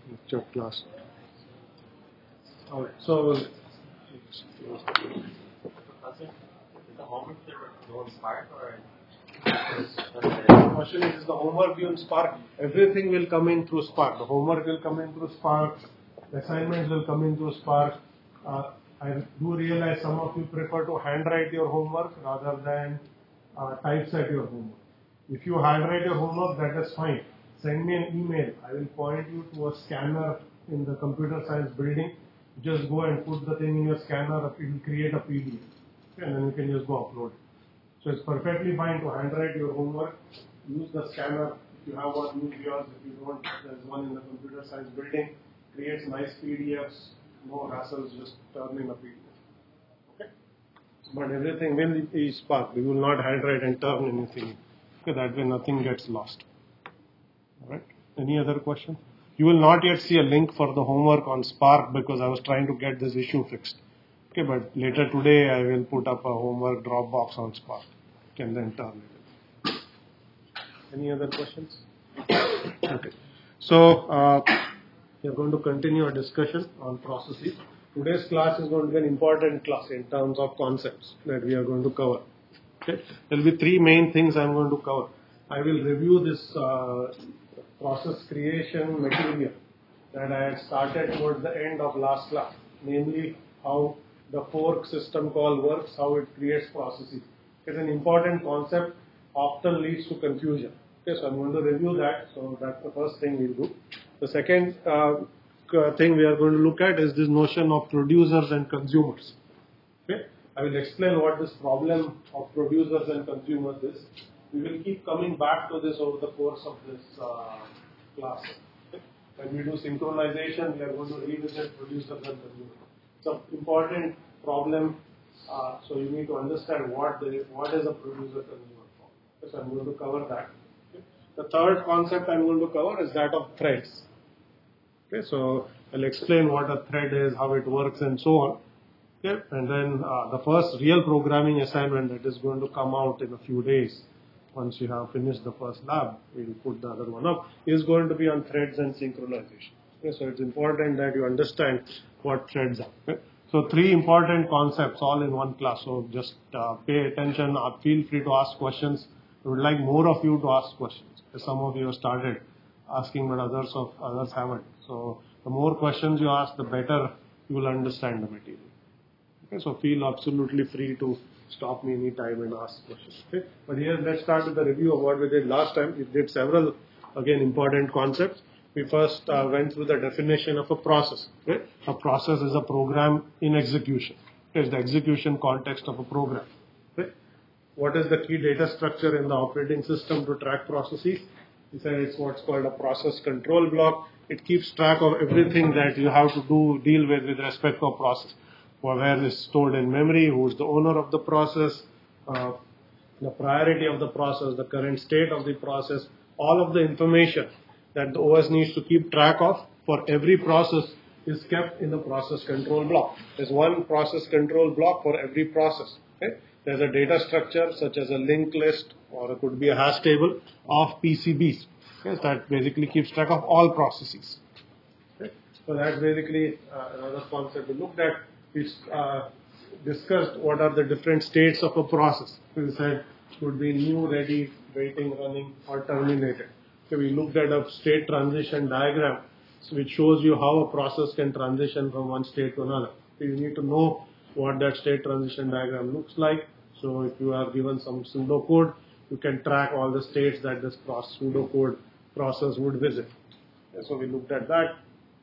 lecture class. Alright, so Professor, is the homework go in Spark or the question is the homework due in Spark? Everything will come in through Spark. The homework will come in through Spark. The assignments will come in through Spark. I do realize some of you prefer to handwrite your homework rather than typeset your homework. If you handwrite your homework, that is fine. Send me an email. I will point you to a scanner in the computer science building. Just go and put the thing in your scanner. It will create a PDF. And then you can just go upload it. So it's perfectly fine to handwrite your homework. Use the scanner. If you have one, use yours. If you don't, there's one in the computer science building. Creates nice PDFs. No hassles, just turn in a PDF. Okay? But everything will be Spark. We will not handwrite and turn anything in. Okay, that way nothing gets lost. Alright? Any other question? You will not yet see a link for the homework on Spark because I was trying to get this issue fixed. Okay, but later today I will put up a homework Dropbox on Spark. Can then turn it in. Any other questions? Okay. So, we are going to continue our discussion on processes. Today's class is going to be an important class in terms of concepts that we are going to cover. Okay. There will be three main things I am going to cover. I will review this process creation material that I had started towards the end of last class, namely how the fork system call works, how it creates processes. It's an important concept, often leads to confusion. Okay, so I'm going to review that. So that's the first thing we'll do. The second thing we are going to look at is this notion of producers and consumers. Okay, I will explain what this problem of producers and consumers is. We will keep coming back to this over the course of this class. Okay? When we do synchronization, we are going to revisit producers and consumers. It's an important problem, so you need to understand what is a producer-consumer problem. Okay, so I'm going to cover that. Okay? The third concept I'm going to cover is that of threads. Okay, so I'll explain what a thread is, how it works, and so on. Okay, and then the first real programming assignment that is going to come out in a few days, once you have finished the first lab, we'll put the other one up, is going to be on threads and synchronization. Okay, so it's important that you understand what threads are. Okay? So three important concepts all in one class. So just pay attention. Feel free to ask questions. I would like more of you to ask questions. Some of you have started asking, but others haven't. So the more questions you ask, the better you will understand the material. Okay, so feel absolutely free to stop me anytime and ask questions. Okay, but here let's start with the review of what we did last time. We did several, again, important concepts. We first went through the definition of a process. Okay? A process is a program in execution. It's the execution context of a program. Okay? What is the key data structure in the operating system to track processes? We said it's what's called a process control block. It keeps track of everything that you have to deal with respect to a process. Where it's stored in memory, who's the owner of the process, the priority of the process, the current state of the process, all of the information that the OS needs to keep track of for every process is kept in the process control block. There's one process control block for every process. Okay? There's a data structure such as a linked list, or it could be a hash table of PCBs. Okay? That basically keeps track of all processes. Okay? So that's basically another concept we looked at. We discussed what are the different states of a process. We said could be new, ready, waiting, running, or terminated. So we looked at a state transition diagram, which shows you how a process can transition from one state to another. So you need to know what that state transition diagram looks like. So if you are given some pseudocode, you can track all the states that this pseudocode process would visit. And so we looked at that.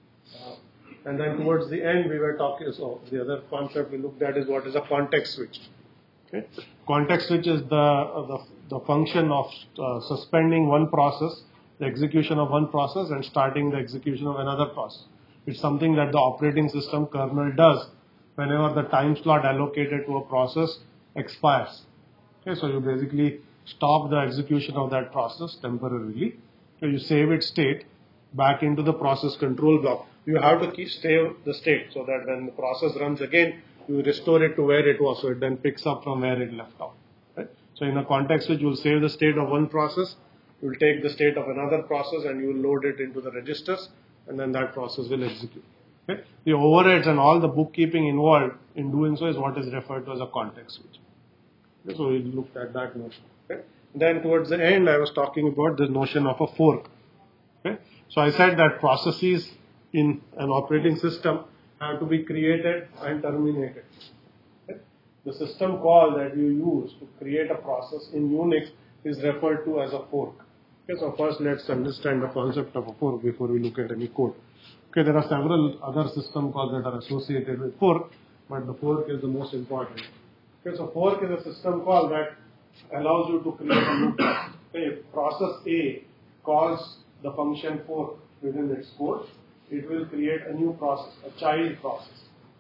And then towards the end, we were talking, so the other concept we looked at is what is a context switch. Okay? Context switch is the function of suspending one process, the execution of one process, and starting the execution of another process. It's something that the operating system kernel does whenever the time slot allocated to a process expires. Okay, so you basically stop the execution of that process temporarily. So you save its state back into the process control block. You have to save the state so that when the process runs again, you restore it to where it was, so it then picks up from where it left off. Right? So in a context switch, you will save the state of one process, you will take the state of another process and you will load it into the registers, and then that process will execute. Okay? The overheads and all the bookkeeping involved in doing so is what is referred to as a context switch. Okay? So we looked at that notion. Okay? Then towards the end, I was talking about the notion of a fork. Okay? So I said that processes in an operating system have to be created and terminated. Okay? The system call that you use to create a process in Unix is referred to as a fork. Okay, so first let's understand the concept of a fork before we look at any code. Okay, there are several other system calls that are associated with fork, but the fork is the most important. Okay, so fork is a system call that allows you to create a new process. Okay, if process A calls the function fork within its code, it will create a new process, a child process.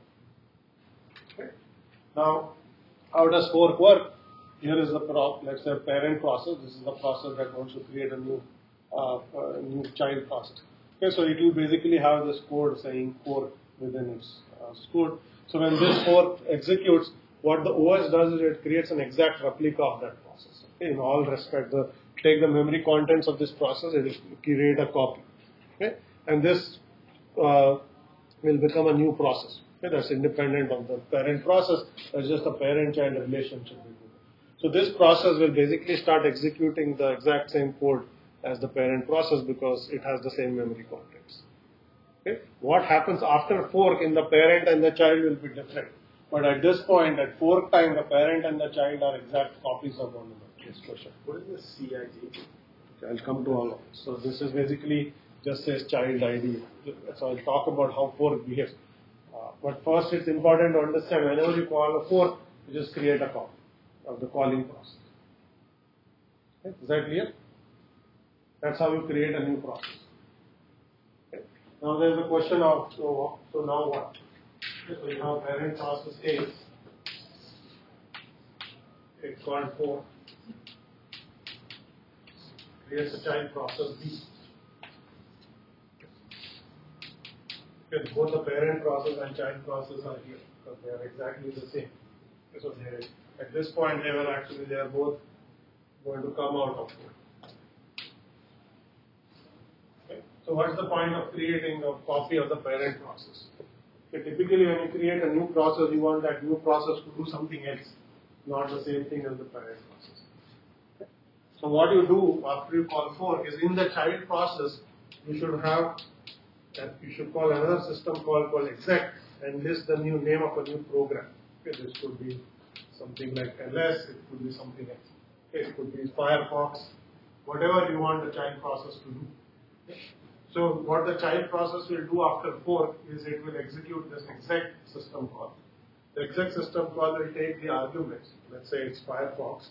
Okay. Now, how does fork work? Here is the let's say parent process. This is the process that wants to create a new child process. Okay, so it will basically have this code saying fork within its code. So when this fork executes, what the OS does is it creates an exact replica of that process. Okay, in all respects, take the memory contents of this process, it will create a copy. Okay, and this will become a new process. Okay, that's independent of the parent process. That's just a parent-child relationship. So this process will basically start executing the exact same code as the parent process because it has the same memory contents. Okay? What happens after fork in the parent and the child will be different. But at this point, at fork time, the parent and the child are exact copies of one another. Yes, question. What is the CID? Okay, I'll come to all of this. So this is basically just says child ID. So I'll talk about how fork behaves. But first, it's important to understand whenever you call a fork, you just create a copy of the calling process. Okay? Is that clear? That's how you create a new process. Okay? Now there's the question of, so now what? Okay, so you have parent process A, it's called fork, creates a child process B. Okay, both the parent process and child process are here because they are exactly the same. Okay, so at this point, they are both going to come out of it. Okay. So what's the point of creating a copy of the parent process? Okay, typically, when you create a new process, you want that new process to do something else, not the same thing as the parent process. Okay. So what you do after you call fork is in the child process, you should call another system call called exec and list the new name of a new program. Okay, this could be something like ls, it could be something else. Okay, it could be Firefox, whatever you want the child process to do. Okay. So what the child process will do after fork is it will execute this exec system call. The exec system call will take the arguments. Let's say it's Firefox.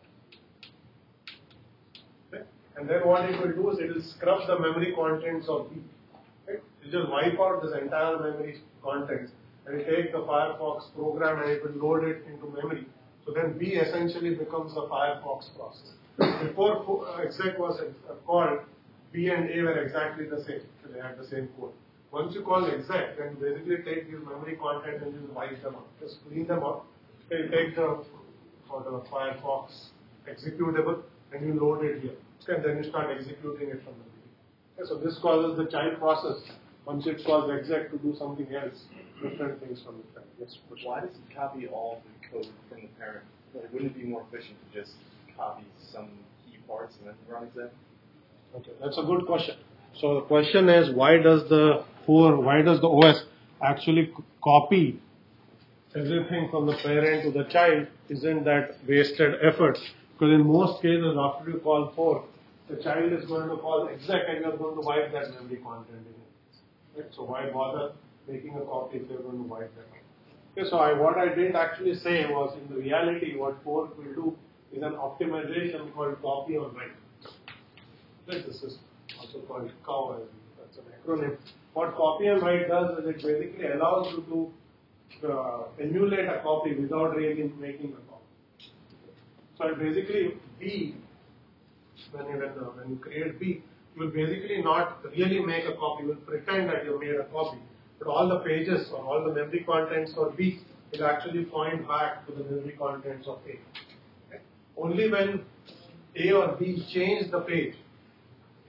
Okay. And then what it will do is it will scrub the memory contents of B. Okay. It will just wipe out this entire memory contents and it will take the Firefox program and it will load it into memory. So then B essentially becomes the Firefox process. Before exec was called, B and A were exactly the same. So they had the same code. Once you call exec, then you basically take these memory content and you wipe them out. Just clean them up. So you take the Firefox executable and you load it here. Okay, and then you start executing it from the beginning. Okay, so this causes the child process. Once it calls exec to do something else, different things from the child. Yes, why does it copy all the code from the parent? Like, wouldn't it be more efficient to just copy some key parts and then run exec? Okay, that's a good question. So the question is, why does the OS actually copy everything from the parent to the child? Isn't that wasted effort? Because in most cases, after you call fork, the child is going to call exec and you're going to wipe that memory content in it. Right? So why bother making a copy if you're going to wipe that out? Okay, so what I didn't actually say was, in the reality, what fork will do is an optimization called copy on write. This is also called COW, that's an acronym. What copy and write does is it basically allows you to emulate a copy without really making a copy. So it basically B, when you create B, you will basically not really make a copy, you will pretend that you made a copy. But all the pages or all the memory contents for B will actually point back to the memory contents of A. Okay? Only when A or B change the page, okay,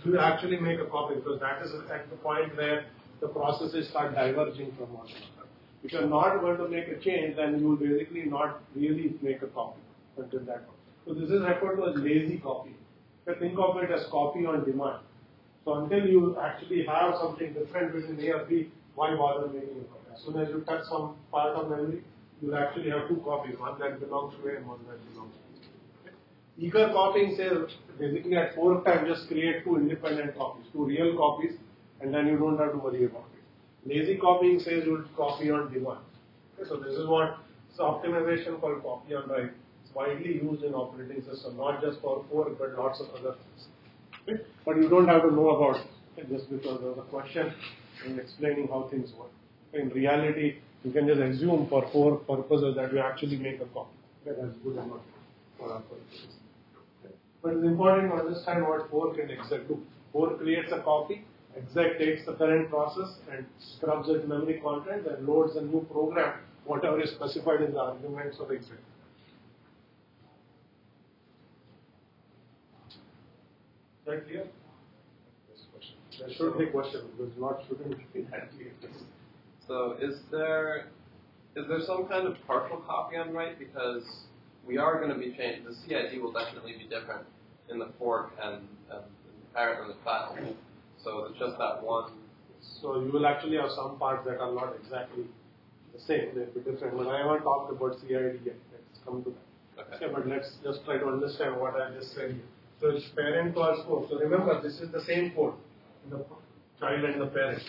you actually make a copy, because that is at the point where the processes start diverging from one another. If you're not going to make a change, then you will basically not really make a copy until that point. So this is referred to as lazy copy. You think of it as copy on demand. So until you actually have something different between A or B, why bother making a copy? As soon as you touch some part of memory, you'll actually have two copies, one that belongs to A and one that belongs to B. Okay? Eager copying says basically at fork time just create two independent copies, two real copies, and then you don't have to worry about it. Lazy copying says you'll copy on demand. Okay? So this is what optimization called copy on write. It's widely used in operating system, not just for fork but lots of other things. Okay? But you don't have to know about it just because there was a question in explaining how things work. In reality, you can just assume for fork purposes that you actually make a copy. Okay? That's good enough for our purposes. Okay? But it's important to understand what fork and exec do. Fork creates a copy, exec takes the current process and scrubs its memory content and loads a new program, whatever is specified in the arguments of exec. Right clear? There should be question because not shouldn't be that clear. So is there some kind of partial copy on write, because we are going to be changing, the CID will definitely be different in the fork and the parent and the child. So it's just that one. So you will actually have some parts that are not exactly the same, they'll be different. But I haven't talked about CID yet. Let's come to that. Okay. But let's just try to understand what I just said here. So it's parent calls fork. So remember, this is the same code, the child and the parents.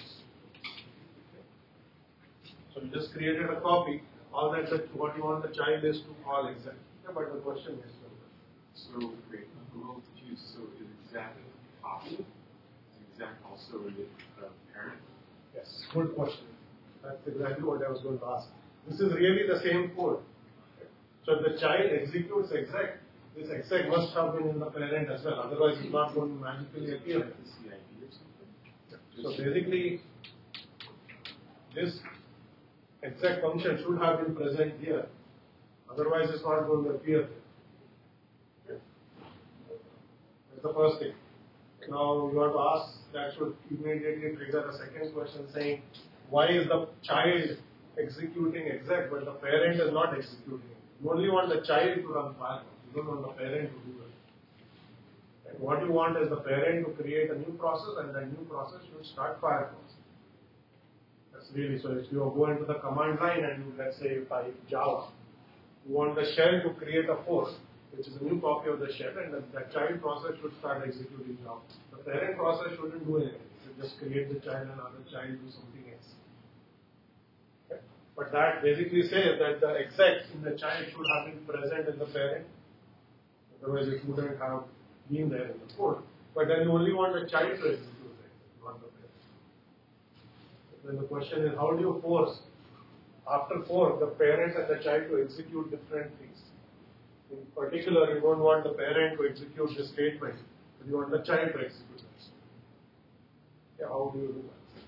So you just created a copy. All that what you want the child is to call exec. But the question is. So wait, I'm a little confused. So is exec a copy? Is exec also a parent? Yes, good question. That's exactly what I was going to ask. This is really the same code. So if the child executes exec, this exec must have been in the parent as well. Otherwise, it's not going to magically appear. Like the CID or something? So basically, this exec function should have been present here. Otherwise, it's not going to appear there. Okay. That's the first thing. Now, you have to ask, that should immediately trigger a second question saying, why is the child executing exec but the parent is not executing it? You only want the child to run Firefox. You don't want the parent to do it. And what you want is the parent to create a new process, and that new process should start Firefox. That's really, so if you go into the command line and you, let's say, type Java, you want the shell to create a fork, which is a new copy of the shell, and that child process should start executing Java. The parent process shouldn't do anything. It should just create the child and other child do something else. Okay? But that basically says that the exec in the child should have been present in the parent. Otherwise, it wouldn't have been there in the code. But then you only want the child to execute it, not the parent. Then the question is, how do you force, after fork, the parent and the child to execute different things? In particular, you don't want the parent to execute the statement, but you want the child to execute it. Yeah, how do you do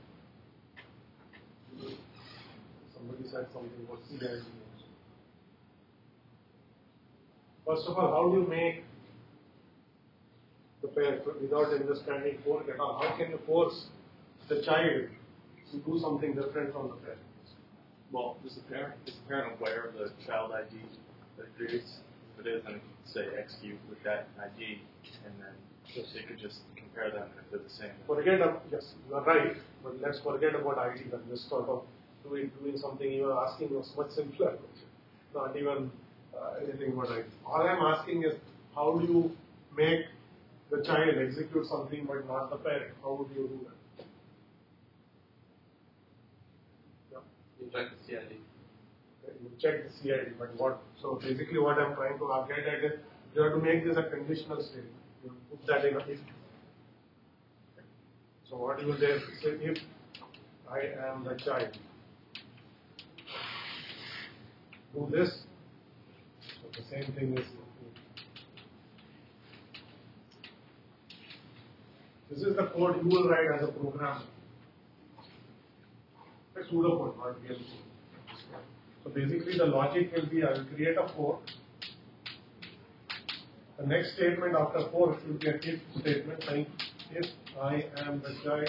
that? Somebody said something about CID. First of all, how do you make the parent, without understanding fork at all, how can you force the child to do something different from the parent? Well, is the parent aware of the child ID that it creates? If it is, then it can say execute with that ID, and then they could just compare them, and if they're the same. Yes, you are right, but let's forget about ID and just sort of doing something you are asking was much simpler. Not even anything about ID. All I'm asking is, how do you make the child execute something but not the parent? How would you do that? You check the CID. Okay, you check the CID, but what? So basically, what I'm trying to get at is, you have to make this a conditional statement. You put that in a if. Okay. So what you will say, if I am the child, do this. So the same thing is. This is the code you will write as a programmer. A pseudocode, not real code. So basically the logic will be, I will create a fork The next statement after fork should be a if statement saying if I am the child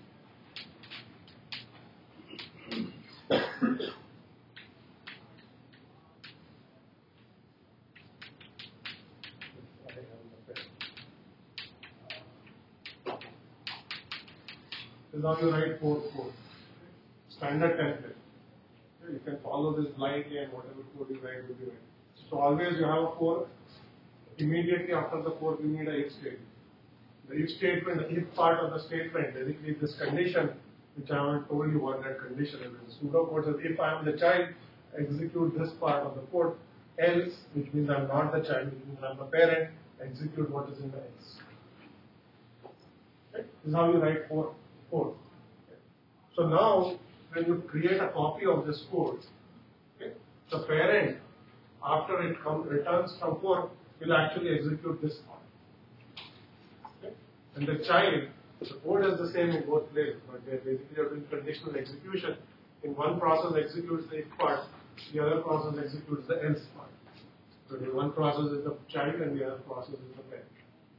This is how you write fork code. Standard template. You can follow this blindly and whatever code you write will be right. So always you have a fork. Immediately after the fork you need a if statement. The if statement, the if part of the statement, basically this condition which I haven't told you what that condition is. The pseudocode says if I am the child, execute this part of the code. Else, which means I am not the child, which means I am the parent, execute what is in the else. Okay? This is how you write fork code. Okay? So now when you create a copy of this code, okay, the parent, after it returns from fork, will actually execute this part. Okay? And the child, the code is the same in both places, but they basically are doing conditional execution. In one process executes the if part, the other process executes the else part. So the one process is the child and the other process is the parent.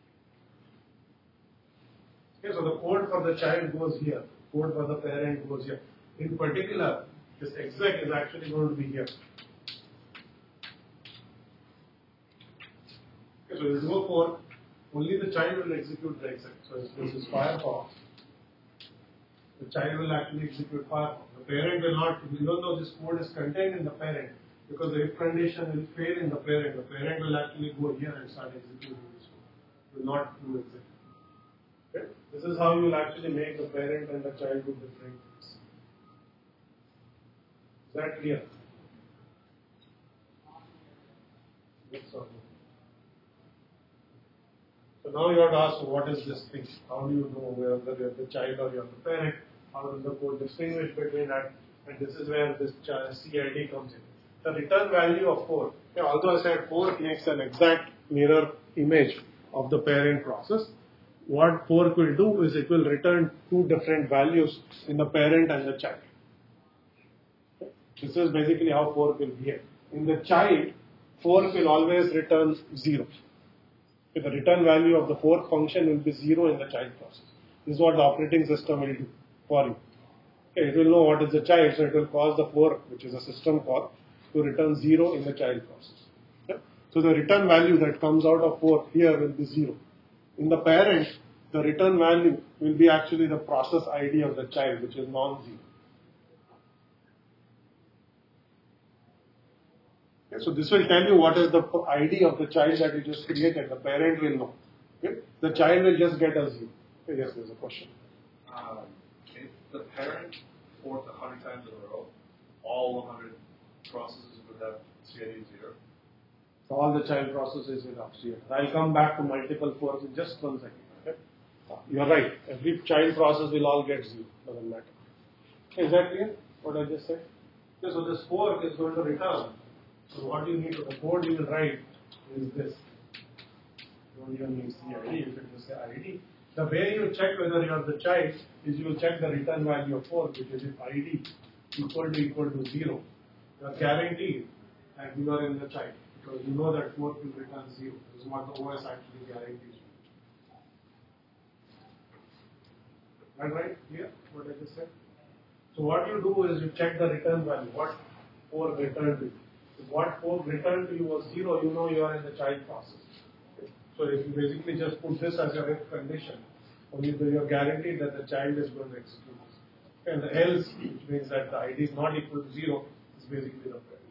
Okay, so the code for the child goes here, code for the parent goes here. In particular, this exec is actually going to be here. Okay, so you do a fork, only the child will execute the exec. So if this is Firefox, the child will actually execute Firefox. The parent will not, even though this code is contained in the parent, because the if condition will fail in the parent will actually go here and start executing this code. It will not do exec. Okay? This is how you will actually make the parent and the child do different things. Is that clear? Yes or no? So now you have to ask, what is this thing? How do you know whether you are the child or you are the parent? How does the code distinguish between that? And this is where this CID comes in. The return value of fork. Okay, although I said fork makes an exact mirror image of the parent process, what fork will do is it will return two different values in the parent and the child. Okay? This is basically how fork will behave. In the child, fork will always return 0. Okay, the return value of the fork function will be 0 in the child process. This is what the operating system will do for you. Okay, it will know what is the child, so it will cause the fork, which is a system call, to return 0 in the child process. Okay? So the return value that comes out of fork here will be 0. In the parent, the return value will be actually the process ID of the child, which is non-zero. Okay, so this will tell you what is the ID of the child that you just created. The parent will know. Okay? The child will just get a 0. Okay, yes, there's a question. If the parent forked 100 times in a row, all 100 processes would have CID 0. So all the child processes will have CID. I'll come back to multiple forks in just 1 second. Okay? You're right. Every child process will all get 0. Doesn't matter. Is that clear? What I just said? Okay, so this fork is going to return. So what you need to, the code you will write is this. You don't even need CID, you can just say ID. The way you check whether you are the child is you check the return value of fork, which is if ID equal to 0. You are guaranteed that you are in the child, because you know that fork will return 0. This is what the OS actually guarantees you. That right? Clear? What I just said? So what you do is you check the return value. What fork returned to you? If what fork returned to you was 0, you know you are in the child process. Okay. So if you basically just put this as your if condition, only you are guaranteed that the child is going to execute this. Okay. And the else, which means that the ID is not equal to 0, is basically the parent.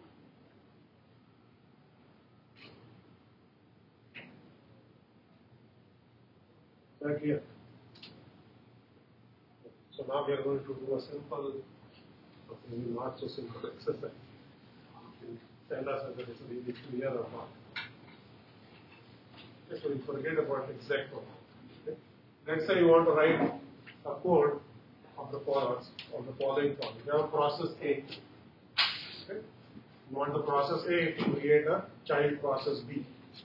Is that clear? So now we are going to do a simple, maybe not so simple exercise. Tell us whether it's really clear or not. Okay, so you forget about exact one. Okay. Let's say you want to write a code of the following form. You have process A. Okay. You want the process A to create a child process B.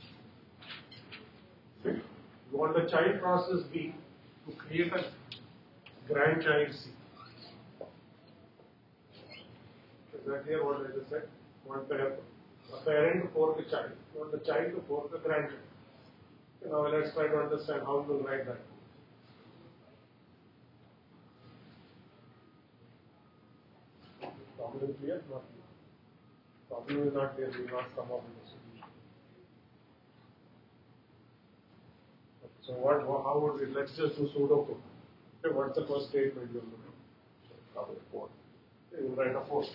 Okay. You want the child process B to create a grandchild C. Is that clear what I just said? Want a parent to fork a child. You want the child to fork a grandchild. Now let's try to understand how to write that. Problem clear? Not clear. Problem is not clear. We will not come up with a solution. So how would we? Let's just do pseudocode. Okay, what's the first statement you will do? Probably 4. Okay, you write a 4.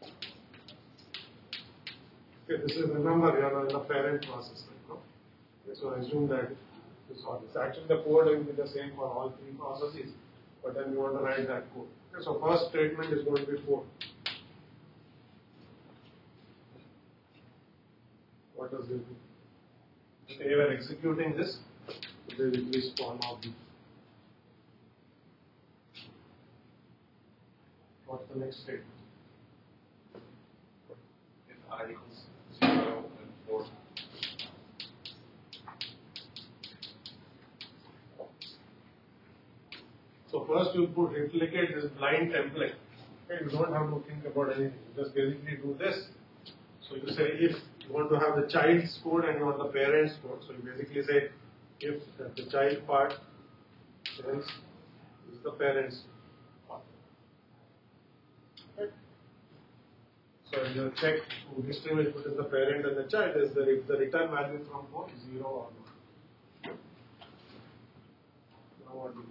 Okay, this is, remember, you are in the parent process right now. Okay, so assume that this is actually the code will be the same for all 3 processes, but then you want to write that code. Okay, so first statement is going to be 4. What does this do? If we are executing this, they will be spawn of B. What's the next statement? If I equals 0 and 4. So first you put replicate this blind template. Okay, you don't have to think about anything. You just basically do this. So you say if you want to have the child's code and you want the parent's code. So you basically say if the child part else is the parent's part. Okay. So you check history will put in the parent and the child is if the return value from 4 is 0 or not. Now what do you do?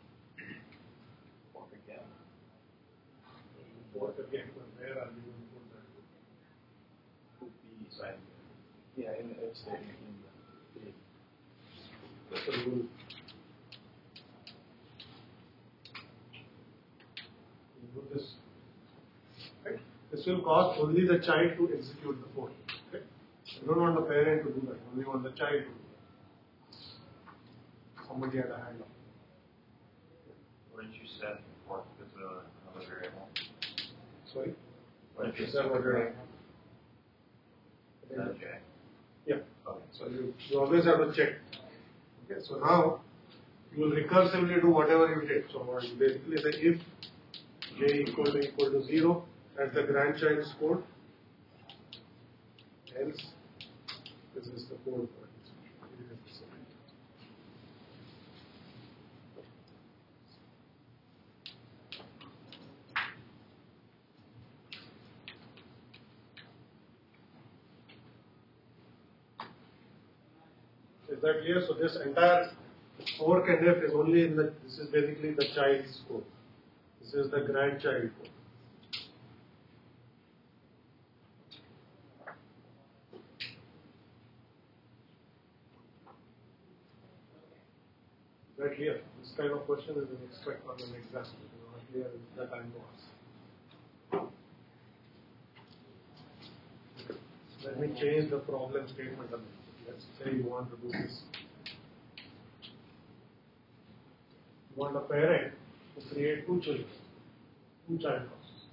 What again? Where are you going to put that? Put B side. Yeah, in the if statement in the B. That's the rule. You do this. Right? This will cause only the child to execute the code. Okay? You don't want the parent to do that, only want the child to do that. Somebody had a hand up. What did you set for another variable? Sorry? What if you set what you're Okay. Yeah. Okay. So you always have to check. Okay, so now you will recursively do whatever you did. So you basically say if j equal to 0, that's the grandchild's code, else this is the code for it. Is that clear? So this entire fork and if is only in the, this is basically the child's code. This is the grandchild code. Is that clear? This kind of question is an expect on an exam. If you are not clear, it's the time to ask. Let me change the problem statement a bit. Let's say you want to do this. You want a parent to create 2 children, 2 child processes.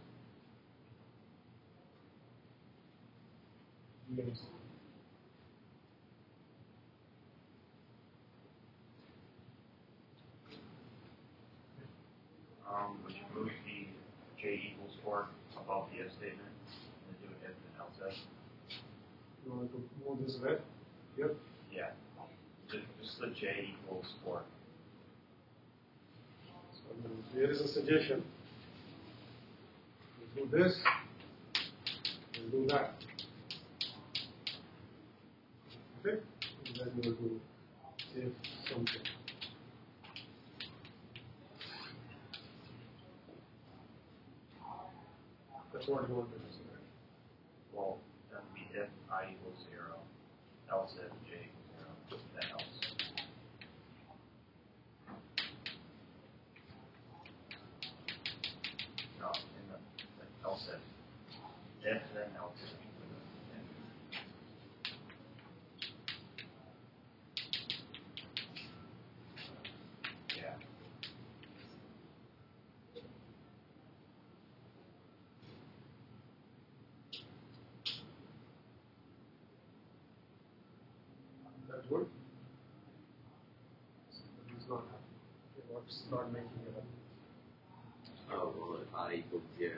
Yes. Would you move the j equals 4 above the if statement and do if and else if? You want to move this where? Here? Yeah. Just the j equals 4. So here is a suggestion. You do this, and do that. Okay? And then you will do if something. That's what you want to do. Well, that would be if I equals 0, else if j equals 0, then else. No, in the else if then else if. Yeah. That's good. It's not happening. Okay, what's not making it happen? Oh, well, if I equals 0,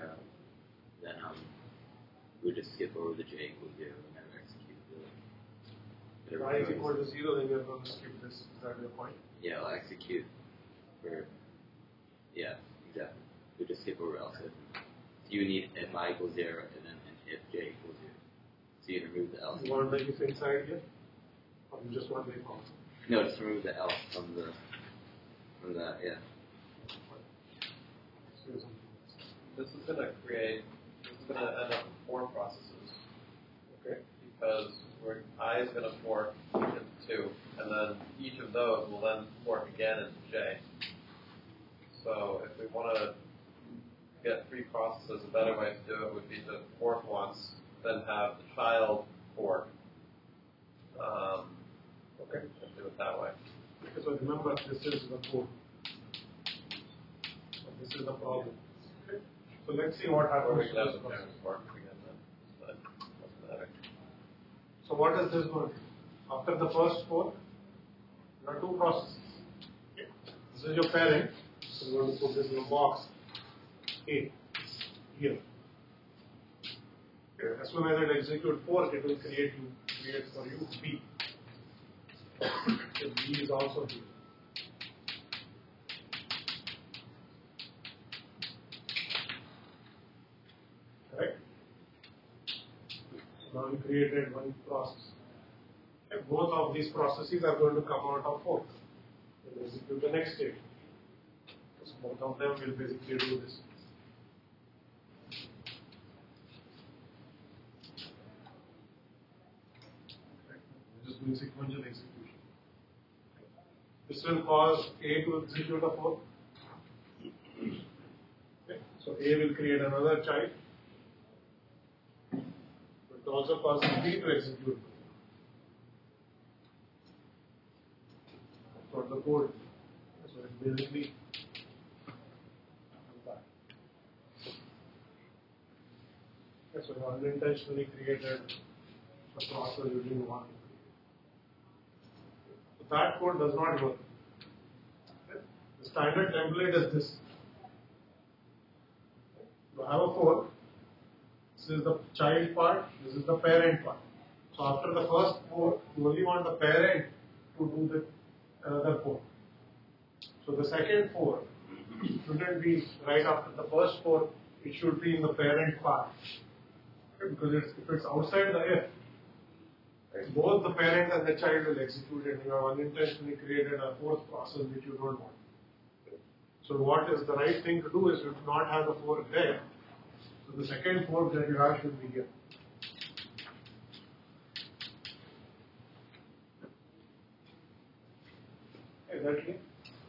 then we just skip over the j equals 0 and never execute the It y is removes- equal to 0, then we are going to skip this. Is that your point? Yeah, I'll execute for, yeah, exactly. We just skip over else if. So you need if I equals 0 and then if j equals 0. So you remove the else. You want the if inside here? Or you just want the if outside? No, just remove the else from the, yeah. This is going to end up with 4 processes. Okay. Because I is going to fork each into 2, and then each of those will then fork again into j. So if we want to get 3 processes, a better way to do it would be to fork once, then have the child fork. Okay. And do it that way. So remember, this is the code. So this is the problem. Okay. So let's see what Or happens we to could have this the process. parents fork again then. But doesn't matter. So what is this going to do? After the first fork, there are 2 processes. Okay. This is your parent. So we're going to put this in a box A here. Okay. As soon as it executes fork, it will create for you B. So B is also here. Correct? So now we created one process. Okay. Both of these processes are going to come out of fork. We'll execute the next state. So both of them will basically do this. Okay. We're just doing sequential execution. This will cause A to execute a fork. Okay. So A will create another child. But it also causes B to execute. That's what the code is. So it's basically okay, so you unintentionally created a process you didn't want to create. So that code does not work. Okay. The standard template is this. You have a fork. This is the child part, this is the parent part. So after the first fork, you only want the parent to do the another fork. So the second fork shouldn't be right after the first fork, it should be in the parent part. Okay, because if it's outside the if, right, both the parent and the child will execute it. You have unintentionally created a fourth process which you don't want. So what is the right thing to do is you do not have the fork there. So the second fork that you have should be here. Is that clear?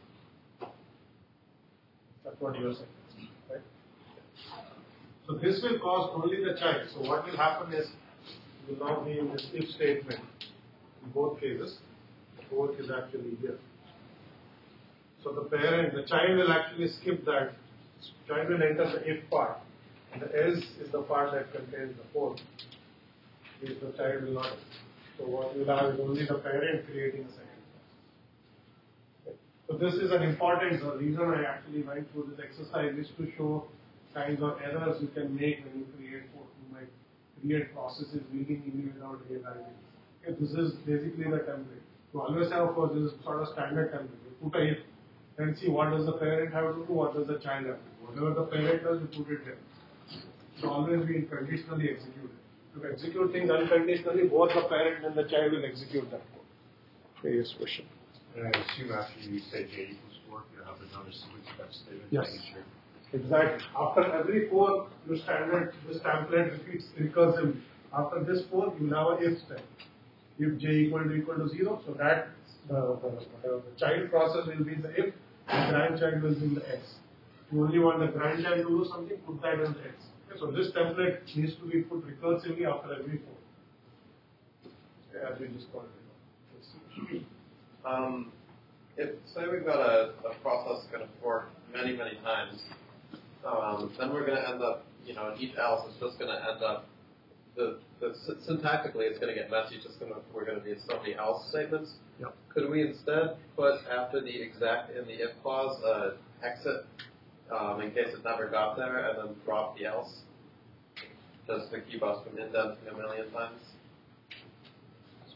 That's what you are saying, right? So this will cause only the child. So what will happen is you will now be in this if statement in both cases. The fork is actually here. So the parent, the child will actually skip that. Child will enter the if part. And the else is the part that contains the fork. If the child will not. So what you will have is only the parent creating a second. Okay. So this is an important, the reason I actually went through this exercise is to show kinds of errors you can make when you create fork. You might create processes willy-nilly without realizing. Okay. This is basically the template. You always have for this sort of standard template. You put a if and see what does the parent have to do, what does the child have to do. Whatever the parent does, you put it there. So always be conditionally executed. To execute things unconditionally, both the parent and the child will execute that code. Okay, yes, question. And I assume after you say j equals 4, you have another switch step statement. Yes. Making sure. Exactly. After every fork, this template repeats recursively. After this fork, you have an if step. If j equal to 0, so that the child process will be in the if, the grandchild will be in the else. You only want the grandchild to do something, put that in the else. Okay, so this template needs to be put recursively after every fork. Okay, as we just called it. If say we've got a process going to fork many times, then we're going to end up, in each else is just going to end up syntactically it's going to get messy. We're going to be so many else statements. Yep. Could we instead put after the exact in the if clause exit in case it never got there, and then drop the else just to keep us from indenting a million times?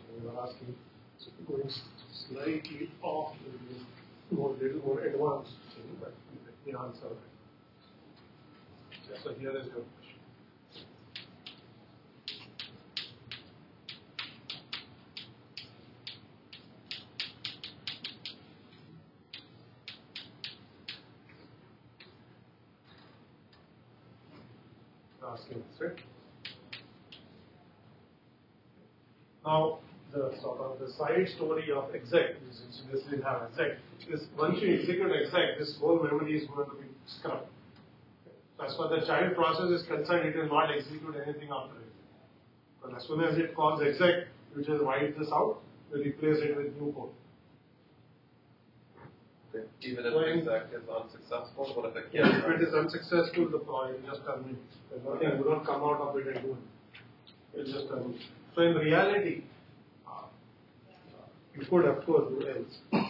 We were asking, so going slightly off, little more advanced thing, but let me answer that. So here is your question. Asking this, right? Now, the sort of the side story of exec, this will have exec, is once you execute exec, this whole memory is going to be scrubbed. So as far as the child process is concerned, it will not execute anything after it. But as soon as it calls exec, you just write this out, you replace it with new code. Okay. Even if exec is unsuccessful, what if it Yeah, can't? if it is unsuccessful, the project just terminates. There's nothing, you don't come out of it and do it. It's just terminates. So in reality, you could of course do else.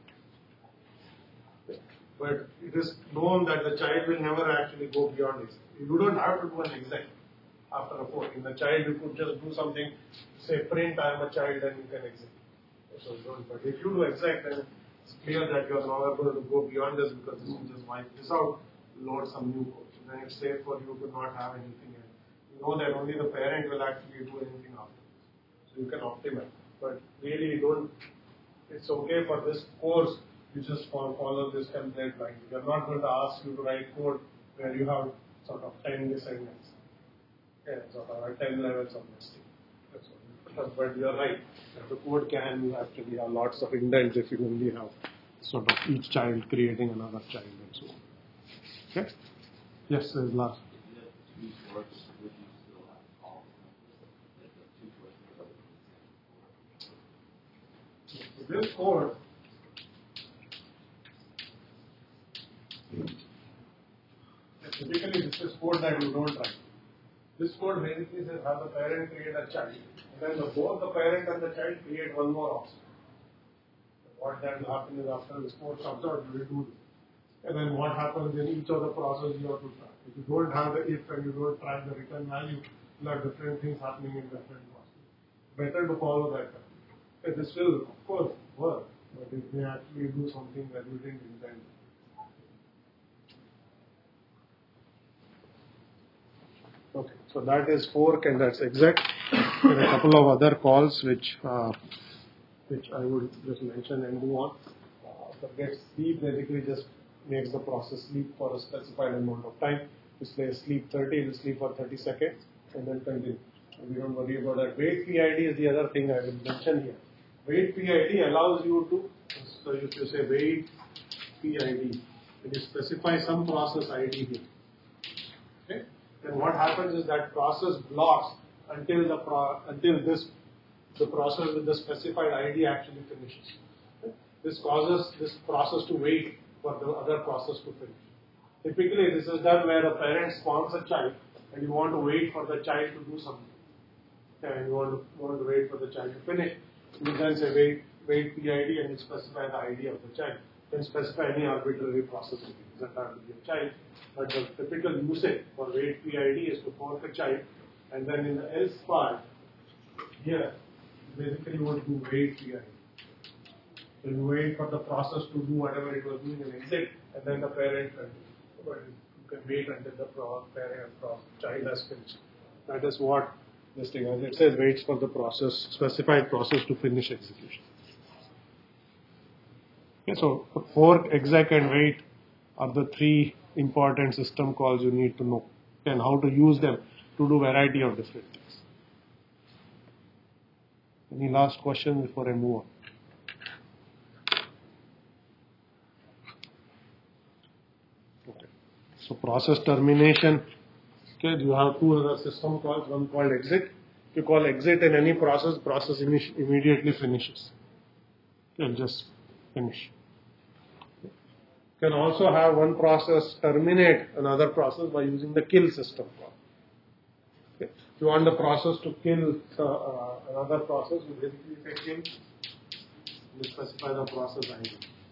But it is known that the child will never actually go beyond exec. You don't have to do an exec after a fork. In the child, you could just do something, say print I am a child, and you can exec. So you don't. But if you do exec, then it's clear that you are not able to go beyond this because this will just wipe this out, load some new code. So then it's safe for you to not have anything else. You know that only the parent will actually do anything after this. So you can optimize. But really, don't. It's okay for this course. You just follow this template line. We are not going to ask you to write code where you have sort of 10 descendants. Yeah, sort of 10 levels of nesting. That's what. But you are right. The code can actually have lots of indents if you only have sort of each child creating another child and so on. Okay? Yes, there's last. So this code typically this is code that you don't write. This code basically says have the parent create a child, and then both the parent and the child create one more offspring. What that will happen is after this code comes out, you will do this. And then what happens in each of the process you have to track. If you don't have the if and you don't track the return value, you'll have different things happening in different processes. Better to follow that. And this will, of course, work, but it may actually do something that you didn't intend. Okay, so that is fork and that's exec. There are a couple of other calls which I would just mention and move on. Forget sleep basically just makes the process sleep for a specified amount of time. You say sleep 30, it will sleep for 30 seconds and then continue. So we don't worry about that. Wait PID is the other thing I will mention here. Wait PID allows you to, so if you say wait PID, and you specify some process ID here. Okay? Then what happens is that process blocks until the process with the specified ID actually finishes. Okay? This causes this process to wait for the other process to finish. Typically, this is done where a parent spawns a child and you want to wait for the child to do something. Okay, and you want to wait for the child to finish. You then say wait PID and you specify the ID of the child. Then specify any arbitrary process. It doesn't have to be a child. But the typical usage for wait PID is to fork a child, and then in the else part, here, basically you want to do wait PID. So you wait for the process to do whatever it was doing in exit, and then the parent continues. But you can wait until the child has finished. That is what this thing is. It says waits for the process, specified process to finish execution. Okay, so fork, exec, and wait are the three important system calls you need to know and how to use them to do variety of different things. Any last question before I move on? Okay. So process termination. Okay, you have two other system calls. One called exit. If you call exit in any process, immediately finishes. It'll just finish. You can also have one process terminate another process by using the kill system call. Okay. If you want the process to kill another process, you basically say kill. You specify the process ID.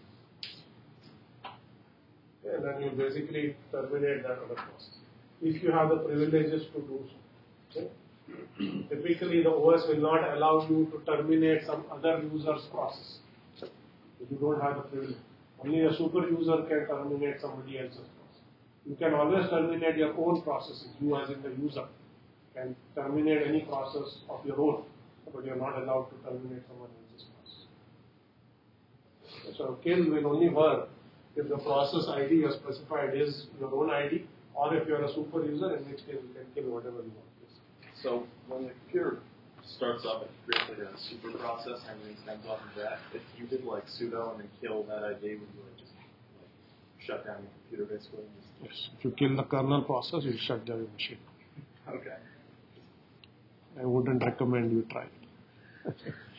Okay, and then you basically terminate that other process. If you have the privileges to do so. Okay. Typically, the OS will not allow you to terminate some other user's process. If you don't have the privilege. Only a super user can terminate somebody else's process. You can always terminate your own processes, you as in the user can terminate any process of your own, but you're not allowed to terminate someone else's process. So kill will only work if the process ID you specified is your own ID, or if you're a super user, in which case you can kill whatever you want. So when the computer starts up and creates like a super process and then stems off of that, if you did like sudo and then kill that ID, would you like just like shut down your computer basically? Yes. If you kill the kernel process, you'll shut down your machine. Okay. I wouldn't recommend you try it.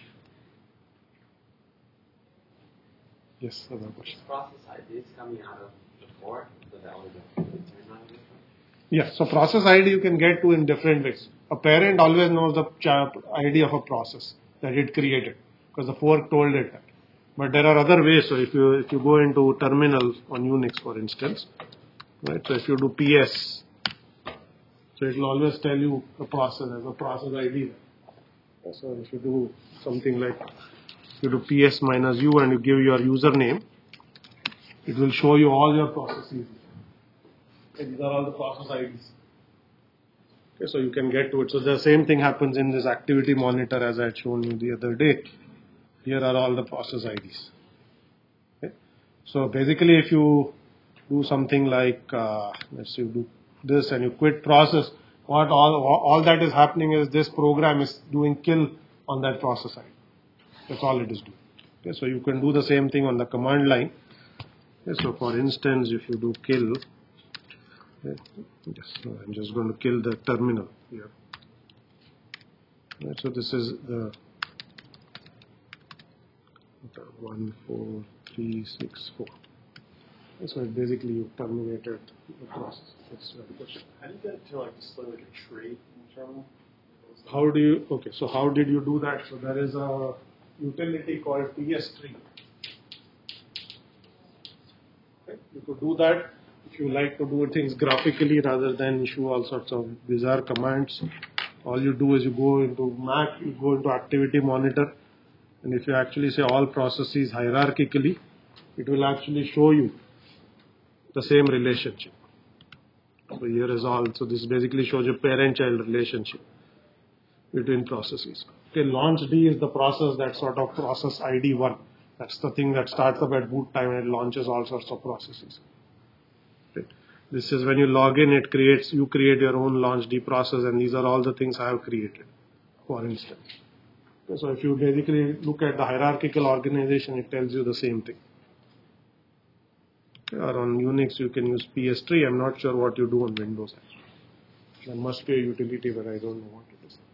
Yes, other question. Process ID is coming out of the fork, the value that you turn on it. Yes, so process ID you can get to in different ways. A parent always knows the ID of a process that it created because the fork told it that. But there are other ways. So if you go into terminal on Unix, for instance, right? So if you do PS, so it will always tell you the process as a process ID. So if you do something like you do PS minus U and you give your username, it will show you all your processes. And these are all the process IDs. Okay, so you can get to it. So the same thing happens in this activity monitor as I had shown you the other day. Here are all the process IDs. Okay. So basically if you do something like, let's say you do this and you quit process, what all that is happening is this program is doing kill on that process ID. That's all it is doing. Okay, so you can do the same thing on the command line. Okay, so for instance, if you do kill, yes, so I'm just going to kill the terminal here. Right, so this is the 1, 4, 3, 6, 4. So basically you terminated the process. That's the question. How do you get to like display like a tree in the terminal? How do you, okay, so how did you do that? So there is a utility called PS3. Okay, you could do that if you like to do things graphically rather than issue all sorts of bizarre commands. All you do is you go into Mac, you go into Activity Monitor, and if you actually say all processes hierarchically, it will actually show you the same relationship. So here is all, so this basically shows you parent-child relationship between processes. Okay, launch D is the process that sort of process ID 1. That's the thing that starts up at boot time and it launches all sorts of processes. Okay. This is when you log in, you create your own launch D process, and these are all the things I have created, for instance. Okay, so if you basically look at the hierarchical organization, it tells you the same thing. Okay, or on Unix, you can use PS3. I'm not sure what you do on Windows. There must be a utility, but I don't know what it is.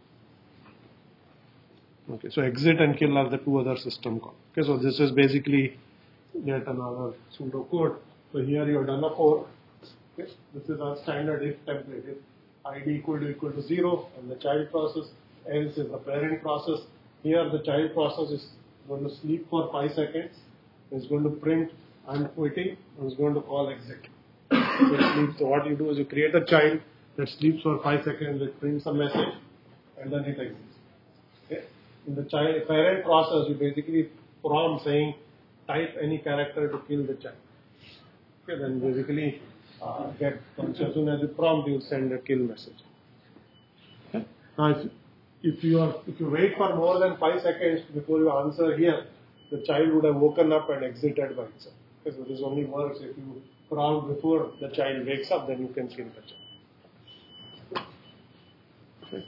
Okay, so exit and kill are the two other system calls. Okay, so this is basically yet another pseudocode. So here you have done a for. Okay, this is our standard if template. If ID equal to 0 and the child process, else is the parent process. Here the child process is going to sleep for 5 seconds. It's going to print I'm quitting, and it's going to call exit. So what you do is you create a child that sleeps for 5 seconds, it prints a message, and then it exits. Okay? In the parent process, you basically prompt saying type any character to kill the child. Okay, then basically as soon as you prompt, you send a kill message. Okay? Now, if you wait for more than 5 seconds before you answer here, the child would have woken up and exited by itself. Okay, so this only works if you prompt before the child wakes up, then you can kill the child. Okay.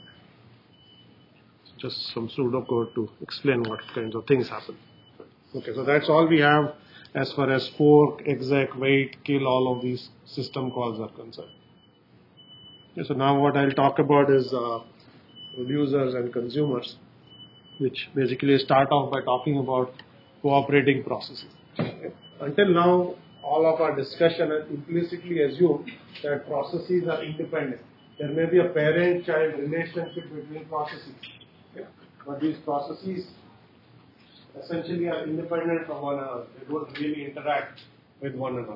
Just some pseudocode to explain what kinds of things happen. Okay, so that's all we have as far as fork, exec, wait, kill, all of these system calls are concerned. Okay, so now what I'll talk about is producers and consumers, which basically start off by talking about cooperating processes. Okay. Until now, all of our discussion has implicitly assumed that processes are independent. There may be a parent-child relationship between processes, okay. But these processes essentially are independent from one another. They don't really interact with one another.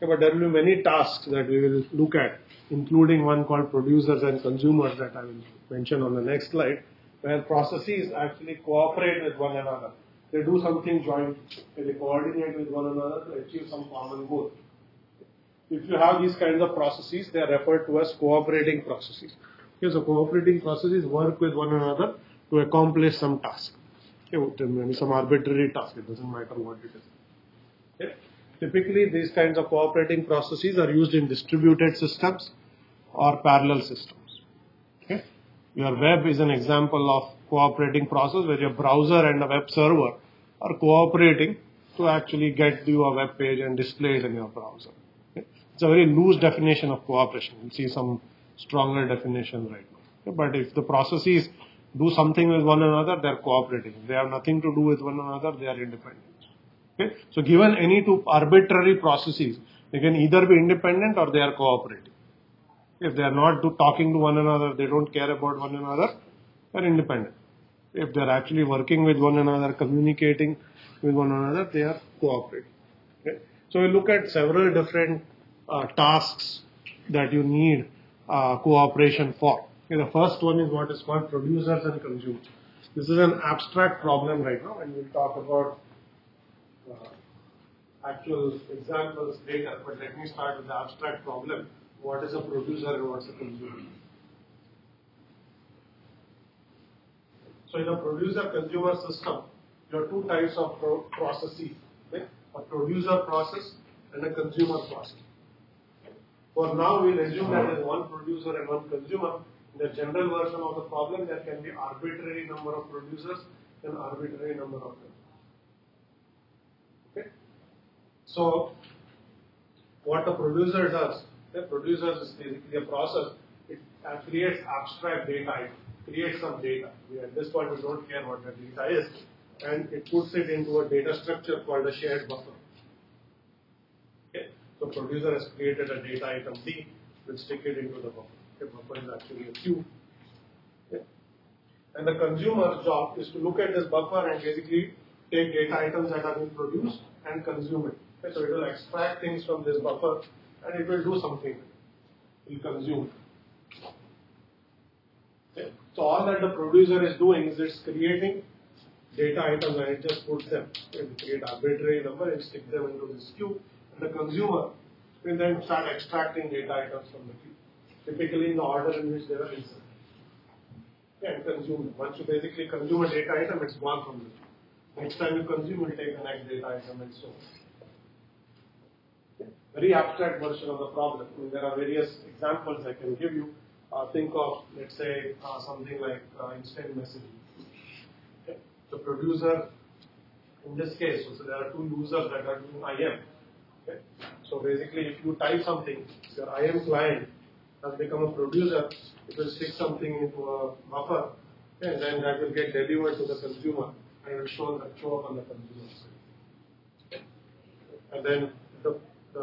Okay, but there will be many tasks that we will look at, including one called producers and consumers that I will mention on the next slide, where processes actually cooperate with one another. They do something jointly. They coordinate with one another to achieve some common goal. If you have these kinds of processes, they are referred to as cooperating processes. Okay, so cooperating processes work with one another to accomplish some task. Okay, maybe some arbitrary task. It doesn't matter what it is. Okay. Typically, these kinds of cooperating processes are used in distributed systems or parallel systems. Okay. Your web is an example of cooperating process where your browser and a web server are cooperating to actually get you a web page and display it in your browser. Okay. It's a very loose definition of cooperation. You'll see some stronger definition right now. Okay. But if the processes do something with one another, they are cooperating. If they have nothing to do with one another, they are independent. Okay. So given any two arbitrary processes, they can either be independent or they are cooperating. If they are not talking to one another, they don't care about one another, they are independent. If they are actually working with one another, communicating with one another, they are cooperating. Okay. So we look at several different tasks that you need cooperation for. Okay. The first one is what is called producers and consumers. This is an abstract problem right now, and we'll talk about actual examples later, but let me start with the abstract problem. What is a producer and what's a consumer? So in a producer-consumer system, there are two types of processes, okay? A producer process and a consumer process. For now, we'll assume that there is one producer and one consumer. In the general version of the problem, there can be arbitrary number of producers and arbitrary number of consumers. Okay? So, what a producer does, the producer is basically a process. It creates abstract data, it creates some data. At this point, we don't care what the data is, and it puts it into a data structure called a shared buffer. Okay? So, producer has created a data item D, will stick it into the buffer. The buffer is actually a queue. Okay? And the consumer's job is to look at this buffer and basically take data items that are being produced and consume it. Okay? So it will extract things from this buffer and it will do something. It will consume. Okay? So all that the producer is doing is it's creating data items and it just puts them. It will create arbitrary number and stick them into this queue. And the consumer will then start extracting data items from the queue. Typically in the order in which they are inserted. Okay, and consume them. Once you basically consume a data item, it's gone from the queue. Next time you consume, you take the next data item and so on. Okay. Very abstract version of the problem. I mean, there are various examples I can give you. Think of, let's say, something like instant messaging. Okay. The producer, in this case, so there are two users that are doing IM. Okay. So basically, if you type something, your IM client has become a producer, it will stick something into a buffer, okay, and then that will get delivered to the consumer and it will show up on the consumer side. Okay. And then the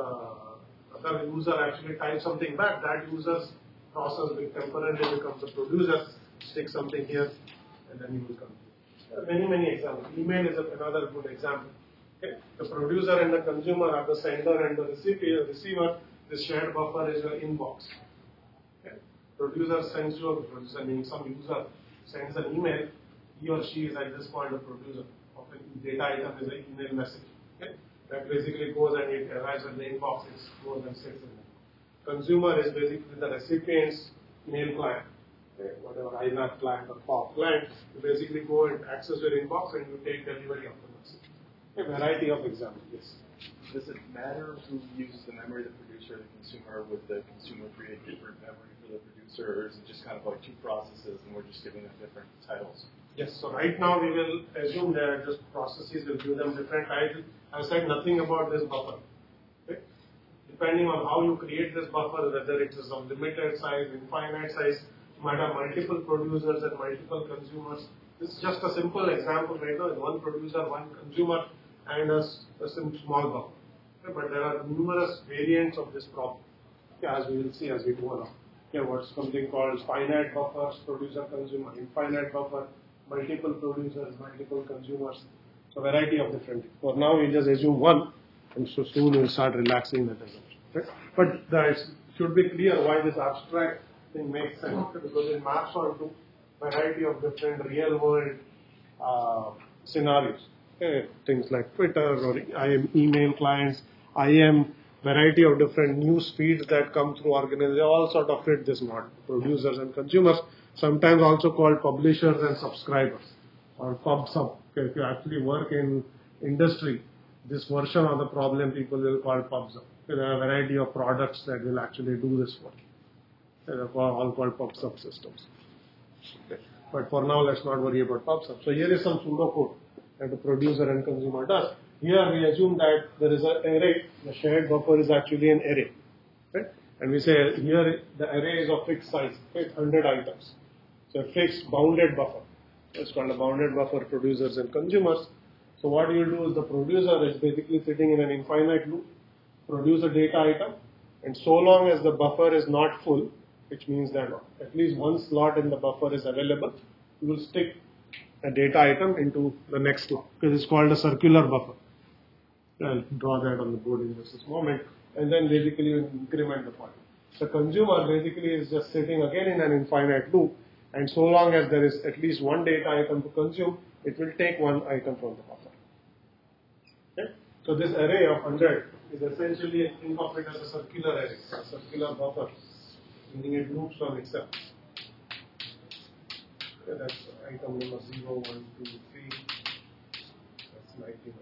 other user actually types something back, that user's process will temporarily becomes a producer, stick something here, and then you will come. There are many examples. Email is another good example. Okay. The producer and the consumer are the sender and the receiver. This shared buffer is your inbox. Okay. Producer sends you a producer, meaning some user sends an email. He or she is at this point a producer. Often data item is an email message. Okay. That basically goes and it arrives at the inbox. It goes and sits in there. Consumer is basically the recipient's mail client. Okay. Whatever IMAP client or POP client, you basically go and access your inbox and you take delivery of the message. A variety of examples, yes. Does it matter who uses the memory, the producer or the consumer? Would the consumer create different memory for the producer, or is it just kind of like two processes and we're just giving them different titles? Yes, so right now we will assume that just processes will give them different titles. I said nothing about this buffer. Okay? Depending on how you create this buffer, whether it is of limited size, infinite size, you might have multiple producers and multiple consumers. This is just a simple example right now. It's one producer, one consumer, and a small buffer. Okay, but there are numerous variants of this problem, okay, as we will see as we go along. Okay, what's something called finite buffers, producer, consumer, infinite buffer, multiple producers, multiple consumers. So variety of different things. For now, we just assume one, and so soon we'll start relaxing that assumption. Right? But it should be clear why this abstract thing makes sense, because it maps onto a variety of different real world scenarios. Things like Twitter or IM email clients, IM, variety of different news feeds that come through organizations, they all sort of fit this model. Producers and consumers, sometimes also called publishers and subscribers, or pub-sub. If you actually work in industry, this version of the problem people will call pub-sub. There are a variety of products that will actually do this work. They are all called pub-sub systems. Okay. But for now, let's not worry about pub-sub. So here is some pseudocode that the producer and consumer does. Here we assume that there is an array. The shared buffer is actually an array. Right? And we say here the array is of fixed size, 100 items. So a fixed bounded buffer. It's called a bounded buffer, producers and consumers. So what you do is the producer is basically sitting in an infinite loop, produce a data item, and so long as the buffer is not full, which means that at least one slot in the buffer is available, you will stick a data item into the next slot, because it's called a circular buffer. I'll draw that on the board in just a moment, and then basically you increment the point. The consumer basically is just sitting again in an infinite loop, and so long as there is at least one data item to consume, it will take one item from the buffer. Okay? So this array of 100 is essentially, think of it as a circular array, a circular buffer, meaning it loops on itself. Okay, that's item number 0, 1, 2, 3. That's 99.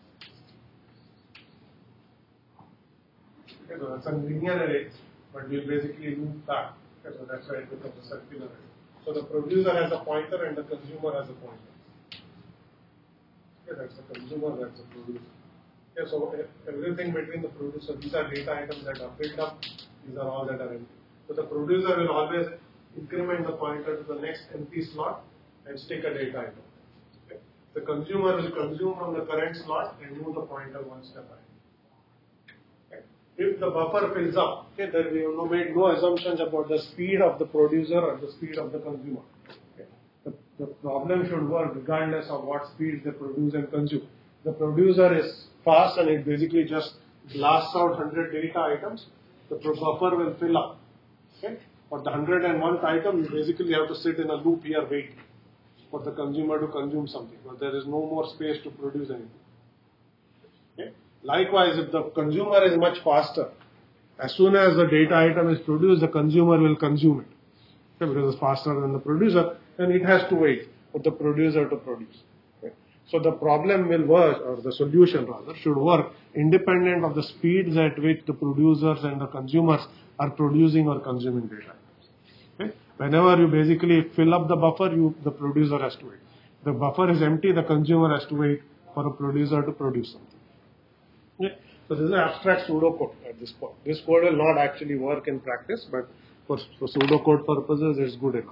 Okay, so that's a linear array, but we basically loop that. Okay, so that's why it becomes a circular array. So the producer has a pointer and the consumer has a pointer. Okay, that's the consumer, that's the producer. Okay, so everything between the producer, these are data items that are filled up, these are all that are empty. So the producer will always increment the pointer to the next empty slot and stick a data item. Okay. The consumer will consume from the current slot and move the pointer one step ahead. Okay. If the buffer fills up, okay, then we have made no assumptions about the speed of the producer or the speed of the consumer. Okay. The problem should work regardless of what speeds they produce and consume. The producer is fast and it basically just blasts out 100 data items. The buffer will fill up. Okay? For the 101th item, you basically have to sit in a loop here waiting for the consumer to consume something, but there is no more space to produce anything. Okay? Likewise, if the consumer is much faster, as soon as the data item is produced, the consumer will consume it. Okay? Because it's faster than the producer, then it has to wait for the producer to produce. Okay? So the problem will work, or the solution rather, should work independent of the speeds at which the producers and the consumers are producing or consuming data items. Okay? Whenever you basically fill up the buffer, the producer has to wait. The buffer is empty, the consumer has to wait for a producer to produce something. Okay? So this is an abstract pseudocode at this point. This code will not actually work in practice, but for pseudocode purposes, it's good enough.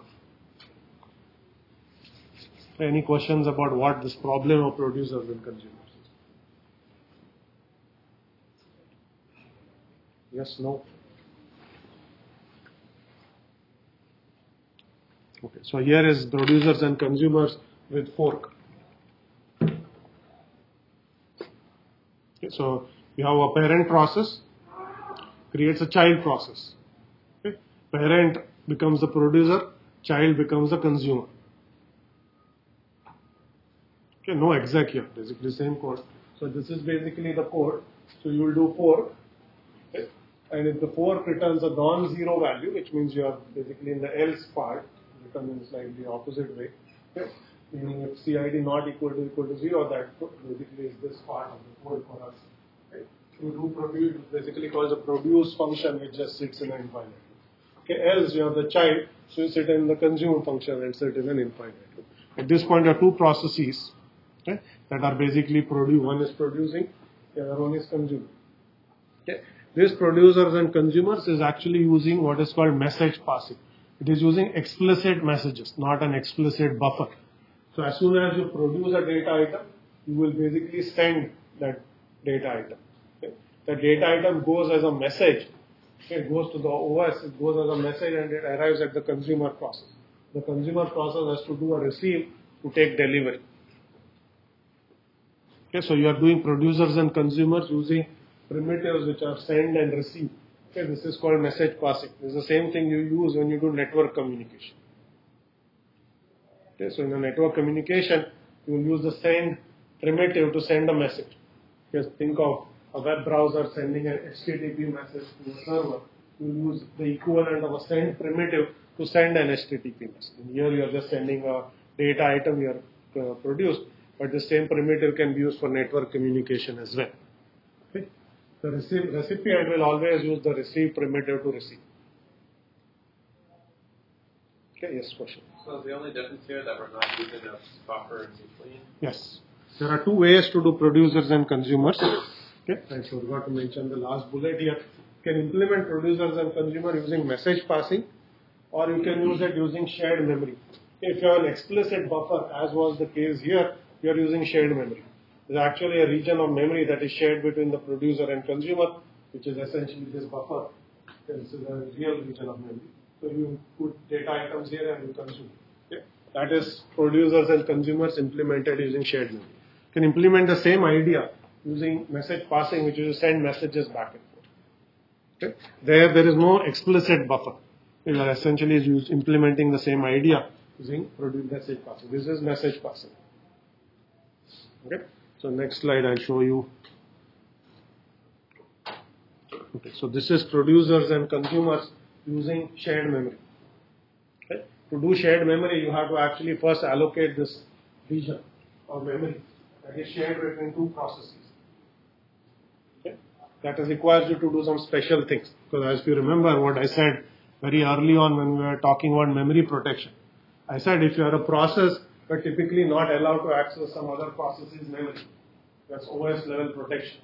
Any questions about what this problem of producers and consumers is? Yes, no? Okay, so here is producers and consumers with fork. Okay, so you have a parent process, creates a child process. Okay, parent becomes the producer, child becomes the consumer. Okay, no exec here, basically same code. So this is basically the code. So you will do fork. Okay, and if the fork returns a non-zero value, which means you are basically in the else part, written in slightly opposite way. Okay? Meaning if CID not equal to 0, that basically is this part of the code for us. Okay? You do produce, basically called the produce function, which just sits in an infinite loop. Okay, else you have the child, so you sit in the consume function and sit in an infinite loop. At this point, there are two processes, okay, that are basically produced. One is producing, the other one is consuming. Okay? This producers and consumers is actually using what is called message passing. It is using explicit messages, not an explicit buffer. So as soon as you produce a data item, you will basically send that data item. Okay? The data item goes as a message. Okay? It goes to the OS, it goes as a message and it arrives at the consumer process. The consumer process has to do a receive to take delivery. Okay? So you are doing producers and consumers using primitives which are send and receive. Okay, this is called message passing. This is the same thing you use when you do network communication. Okay, so in a network communication, you will use the send primitive to send a message. Just think of a web browser sending an HTTP message to a server. You will use the equivalent of a send primitive to send an HTTP message. And here you are just sending a data item you are produced, but the same primitive can be used for network communication as well. Okay? The recipient will always use the receive primitive to receive. Okay, yes, question. So is the only difference here that we're not using a buffer in between? Yes. There are two ways to do producers and consumers. Okay, I forgot to mention the last bullet here. You can implement producers and consumer using message passing, or you can use it using shared memory. If you have an explicit buffer, as was the case here, you are using shared memory. There's actually a region of memory that is shared between the producer and consumer, which is essentially this buffer. This is a real region of memory. So you put data items here and you consume. Okay? That is producers and consumers implemented using shared memory. You can implement the same idea using message passing, which is to send messages back and forth. Okay? There is no explicit buffer. You are essentially implementing the same idea using message passing. This is message passing. Okay? So next slide I'll show you. Okay, so this is producers and consumers using shared memory. Okay? To do shared memory, you have to actually first allocate this region of memory that is shared between two processes. Okay? That requires you to do some special things. Because as you remember what I said very early on when we were talking about memory protection, I said if you are a process, but typically not allowed to access some other process's memory. That's OS level protection.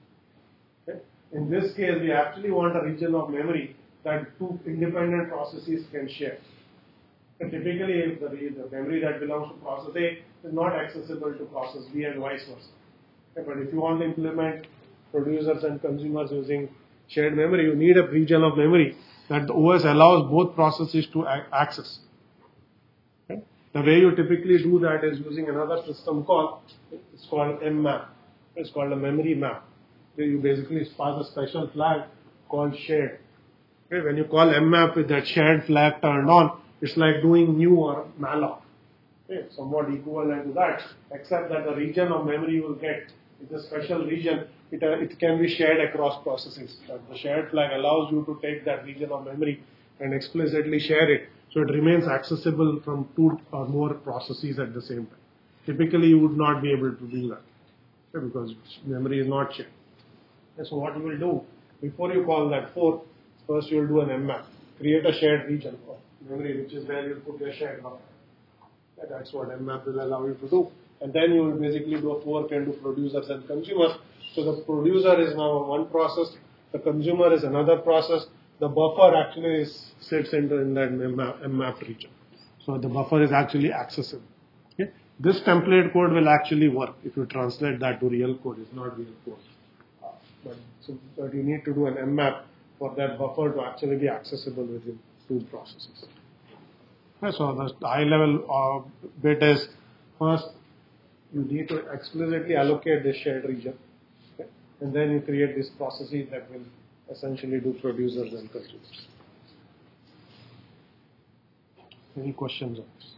Okay? In this case, we actually want a region of memory that two independent processes can share. And typically, if the memory that belongs to process A is not accessible to process B and vice versa. Okay? But if you want to implement producers and consumers using shared memory, you need a region of memory that the OS allows both processes to access. Okay? The way you typically do that is using another system call, it's called mmap. It's called a memory map. Where you basically pass a special flag called shared. Okay? When you call mmap with that shared flag turned on, it's like doing new or malloc. Okay? Somewhat equivalent to that, except that the region of memory you will get is a special region. It can be shared across processes. The shared flag allows you to take that region of memory and explicitly share it, so it remains accessible from two or more processes at the same time. Typically, you would not be able to do that, okay, because memory is not shared. Okay, so what you will do, before you call that fork, first you will do an mmap. Create a shared region of memory, which is where you put your shared buffer. Okay, that's what mmap will allow you to do. And then you will basically do a fork and do producers and consumers. So the producer is now one process, the consumer is another process. The buffer actually sits in that mmap region. So the buffer is actually accessible. Okay? This template code will actually work if you translate that to real code. It's not real code. But you need to do an mmap for that buffer to actually be accessible within two processes. Okay, so the high level bit is, first you need to explicitly allocate this shared region. Okay? And then you create these processes that will essentially do producers and consumers. Any questions on this?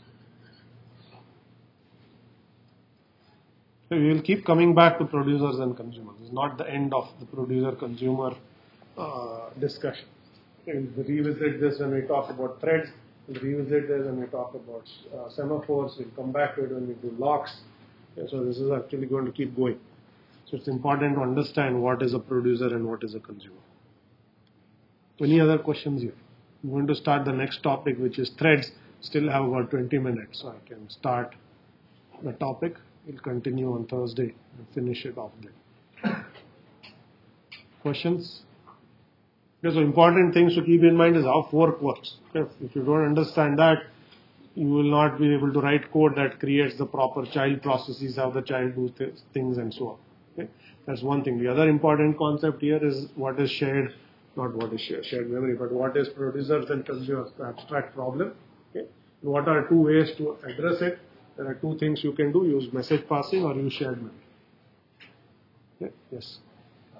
So we will keep coming back to producers and consumers. It's not the end of the producer-consumer discussion. We'll revisit this when we talk about threads. We'll revisit this when we talk about semaphores. We'll come back to it when we do locks. Okay, so this is actually going to keep going. So it's important to understand what is a producer and what is a consumer. Any other questions here? I'm going to start the next topic, which is threads. Still have about 20 minutes, so I can start the topic. We'll continue on Thursday and finish it off there. Questions? Okay, so important things to keep in mind is how fork works. Okay? If you don't understand that, you will not be able to write code that creates the proper child processes, how the child do things and so on. Okay? That's one thing. The other important concept here is what is shared, not what is shared memory, but what is producers and consumers, the abstract problem. Okay? What are two ways to address it? There are two things you can do, use message passing or use shared memory. Okay? Yes?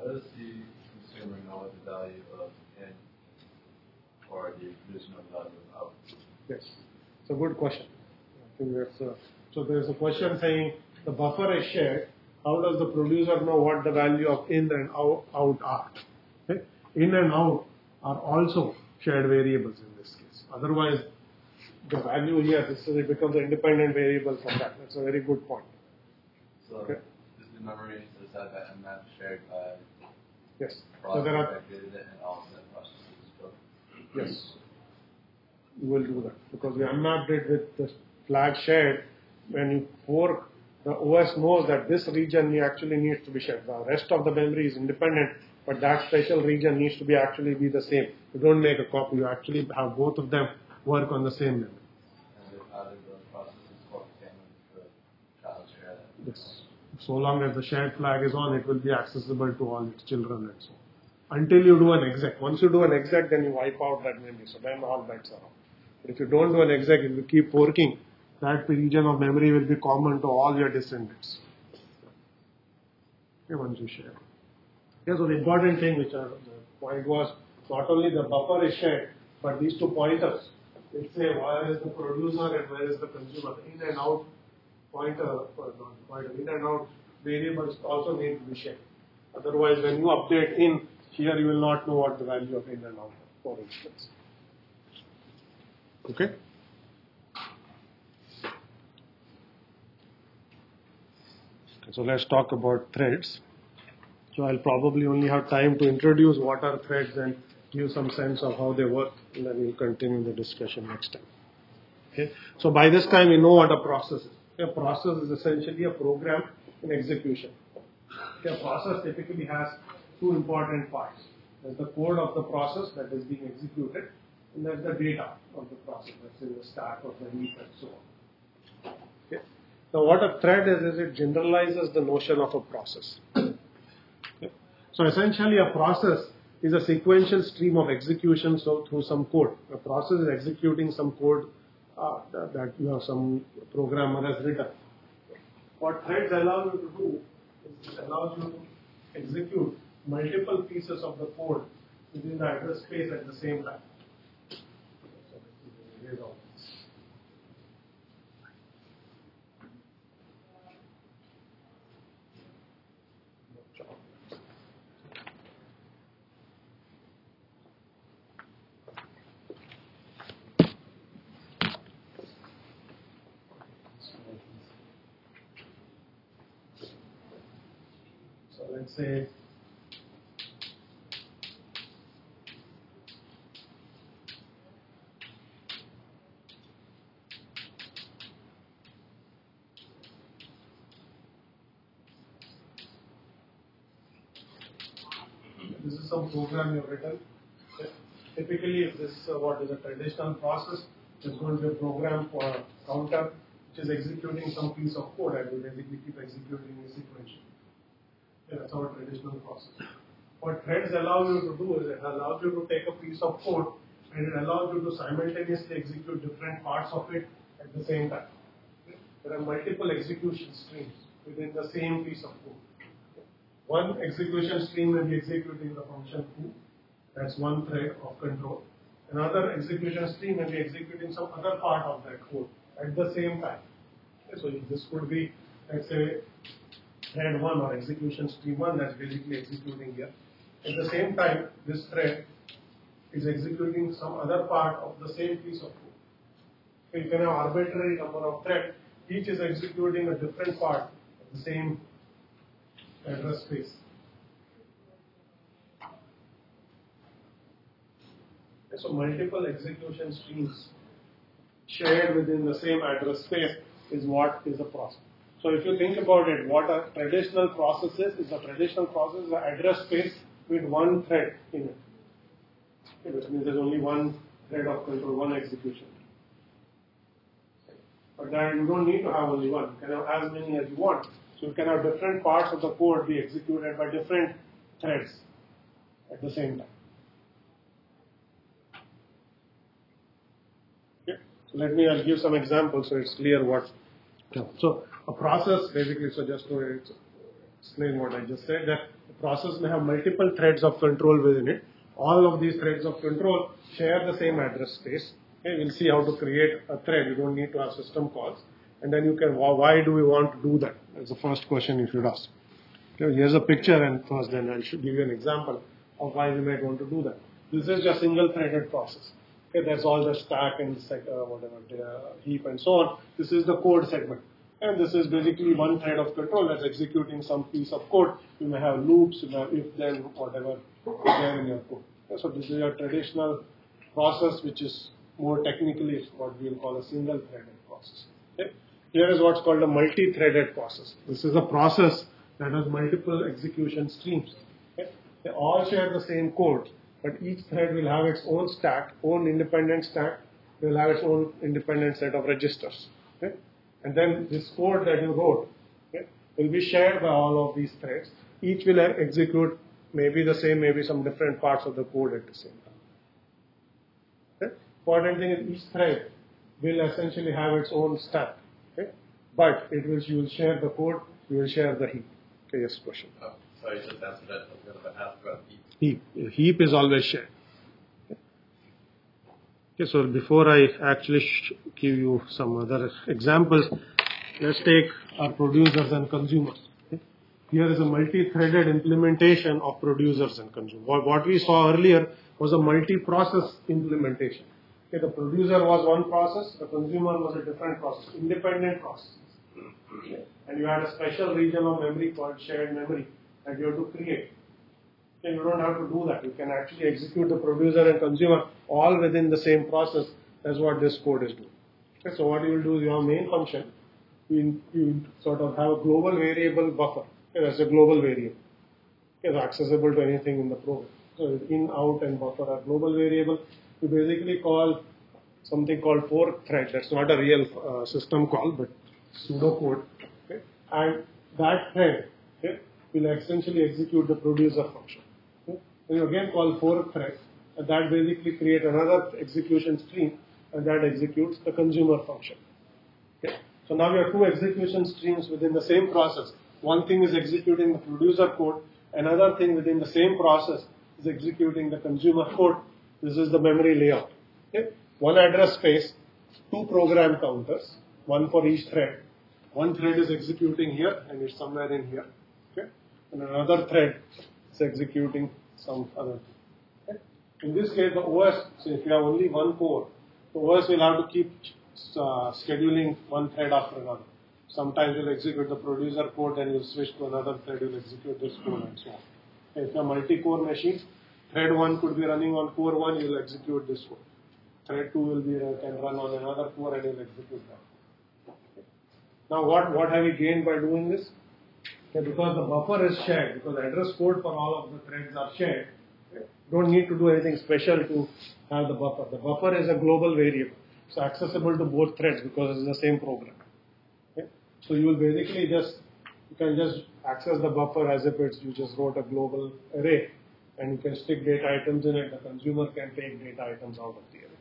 How does the consumer know the value of in or the conditional value of out? Yes, it's a good question. I think that's so there's a question saying the buffer is shared. How does the producer know what the value of in and out are? Okay? In and out are also shared variables in this case. Otherwise, the value here it becomes an independent variable from that. That's a very good point. So okay. Is the memory is that map shared by yes. process So there are that created it and all set processes built? yes. You will do that because we unmapped it with the flag shared. When you fork, the OS knows that this region actually needs to be shared. The rest of the memory is independent, but that special region needs to be actually be the same. You don't make a copy. You actually have both of them work on the same memory. And if either of those processes fork the same, the child share that? Yes. So long as the shared flag is on, it will be accessible to all its children and so on. Until you do an exec. Once you do an exec, then you wipe out that memory. So then all bets are off. But if you don't do an exec, if you keep forking, that region of memory will be common to all your descendants. Okay, once you share. Yeah, so the important thing, which the point was, not only the buffer is shared, but these two pointers. They say where is the producer and where is the consumer. In and out in and out variables also need to be shared. Otherwise, when you update in, here you will not know what the value of in and out is, for instance. Okay? So let's talk about threads. So I'll probably only have time to introduce what are threads and give some sense of how they work, and then we'll continue the discussion next time. Okay? So by this time we know what a process is. A process is essentially a program in execution. Okay? A process typically has two important parts. There's the code of the process that is being executed, and there's the data of the process that's in the stack or the heap and so on. Okay? Now what a thread is it generalizes the notion of a process. Okay? So essentially a process is a sequential stream of execution through some code. A process is executing some code that some programmer has written. What threads allow you to do is it allows you to execute multiple pieces of the code within the address space at the same time. So let's say this is some program you've written. Typically, if this is what is a traditional process, there's going to be a program for a counter which is executing some piece of code and will basically keep executing in sequential. Yeah, that's our traditional process. What threads allow you to do is it allows you to take a piece of code and it allows you to simultaneously execute different parts of it at the same time. There are multiple execution streams within the same piece of code. One execution stream will be executing the function foo. That's one thread of control. Another execution stream will be executing some other part of that code at the same time. Okay, so this could be, let's say, thread 1 or execution stream 1 that's basically executing here. At the same time, this thread is executing some other part of the same piece of code. So you can have arbitrary number of threads. Each is executing a different part of the same address space. Okay, so multiple execution streams shared within the same address space is what is a process. So if you think about it, what a traditional process is a traditional process is an address space with one thread in it. Okay, which means there's only one thread of control, one execution. But then you don't need to have only one. You can have as many as you want. So you can have different parts of the code be executed by different threads at the same time. Okay. So I'll give some examples so it's clear what. So a process basically, so just to explain what I just said, that the process may have multiple threads of control within it. All of these threads of control share the same address space. Okay, we'll see how to create a thread. You don't need to have system calls. And then you can, why do we want to do that? That's the first question you should ask. Okay, here's a picture, and first then I should give you an example of why we might want to do that. This is a single threaded process. Okay, that's all the stack and heap and so on. This is the code segment. And this is basically one thread of control that's executing some piece of code. You may have loops, you may have if, then, whatever is there in your code. Okay, so this is a traditional process which is more technically what we will call a single threaded process. Okay. Here is what's called a multi-threaded process. This is a process that has multiple execution streams. Okay. They all share the same code, but each thread will have its own stack, own independent stack. It will have its own independent set of registers. Okay. And then this code that you wrote, okay, will be shared by all of these threads. Each will execute maybe the same, maybe some different parts of the code at the same time. Okay. Important thing is each thread will essentially have its own stack. Okay. But you will share the code, you will share the heap. Okay, yes, question. Oh, sorry, just answered that. I was going to ask about heap. Heap is always shared. Okay, so before I actually give you some other examples, let's take our producers and consumers. Okay. Here is a multi-threaded implementation of producers and consumers. What we saw earlier was a multi-process implementation. Okay, the producer was one process, the consumer was a different process, independent processes. Okay. And you had a special region of memory called shared memory that you have to create. You don't have to do that. You can actually execute the producer and consumer all within the same process. That's what this code is doing. Okay, so what you will do is your main function, you sort of have a global variable buffer. Okay, that's a global variable. Okay, it's accessible to anything in the program. So in, out, and buffer are global variable. You basically call something called fork thread. That's not a real system call, but pseudocode. Okay, and that thread, okay, will essentially execute the producer function. You again call fork thread, and that basically creates another execution stream, and that executes the consumer function. Okay. So now we have two execution streams within the same process. One thing is executing the producer code, another thing within the same process is executing the consumer code. This is the memory layout. Okay. One address space, two program counters, one for each thread. One thread is executing here, and it's somewhere in here. Okay. And another thread is executing some other thing. Okay. In this case, the OS, so if you have only one core, the OS will have to keep scheduling one thread after another. Sometimes you'll execute the producer code, then you'll switch to another thread, you'll execute this code, and so on. Okay. If you have multi-core machine, thread 1 could be running on core 1, you'll execute this code. Thread 2 will be can run on another core, and you'll execute that. Okay. Now, what have we gained by doing this? Okay, because the buffer is shared, because the address code for all of the threads are shared, okay, don't need to do anything special to have the buffer. The buffer is a global variable, so accessible to both threads because it's the same program. Okay? So you will basically you can just access the buffer as if you just wrote a global array, and you can stick data items in it. The consumer can take data items out of the array.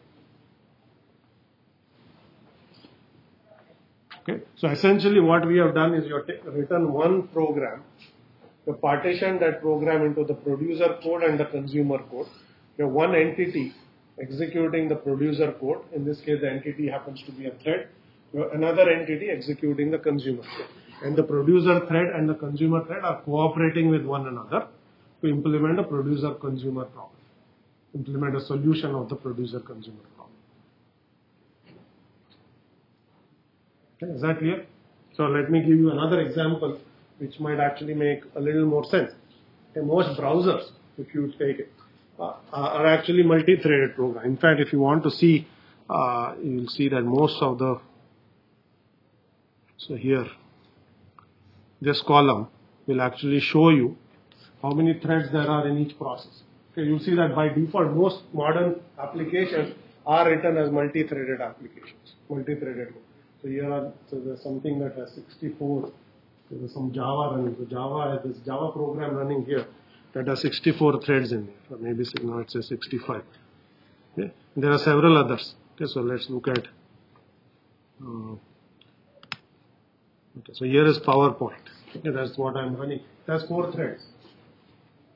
Okay. So essentially what we have done is you have written one program, you partition that program into the producer code and the consumer code. You have one entity executing the producer code. In this case, the entity happens to be a thread. You have another entity executing the consumer code. And the producer thread and the consumer thread are cooperating with one another to implement a producer-consumer problem, implement a solution of the producer-consumer problem. Okay, is that clear? So let me give you another example which might actually make a little more sense. Okay, most browsers, if you take it, are actually multi-threaded programs. In fact, if you want to see, you will see that most of the, so here, this column will actually show you how many threads there are in each process. Okay, you'll see that by default, most modern applications are written as multi-threaded applications, multi-threaded code. So there's something that has 64. There's some Java running. So Java has this Java program running here that has 64 threads in it, or maybe now it says 65. Okay. There are several others. Okay, so let's look at. Okay, so here is PowerPoint. Okay, that's what I'm running. It has 4 threads.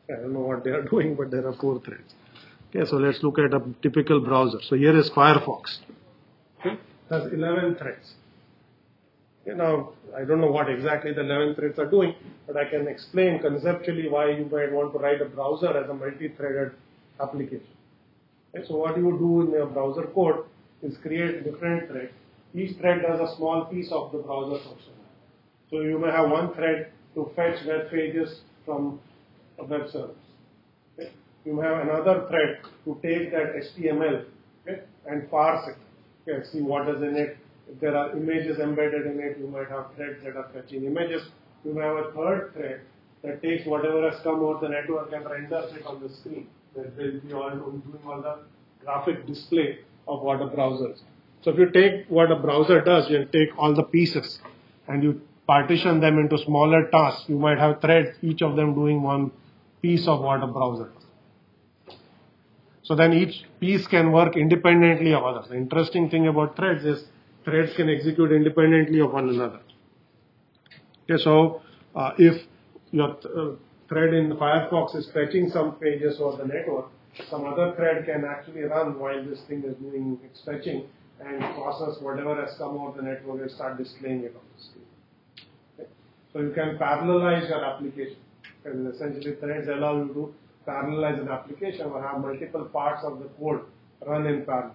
I don't know what they are doing, but there are 4 threads. Okay, so let's look at a typical browser. So here is Firefox. Okay, it has 11 threads. Okay, now, I don't know what exactly the 11 threads are doing, but I can explain conceptually why you might want to write a browser as a multi-threaded application. Okay, so what you do in your browser code is create different threads. Each thread does a small piece of the browser function. So you may have one thread to fetch web pages from a web service. Okay? You may have another thread to take that HTML, okay, and parse it. Okay, see what is in it. If there are images embedded in it, you might have threads that are fetching images. You may have a third thread that takes whatever has come over the network and renders it on the screen. That will be all doing all the graphic display of what a browser is. So if you take what a browser does, you take all the pieces and you partition them into smaller tasks. You might have threads, each of them doing one piece of what a browser does. So then each piece can work independently of others. The interesting thing about threads is threads can execute independently of one another. Okay, so if your thread in Firefox is fetching some pages over the network, some other thread can actually run while this thing is doing its fetching and process whatever has come over the network and start displaying it on the screen. Okay? So you can parallelize your application. And essentially threads allow you to parallelize an application or have multiple parts of the code run in parallel.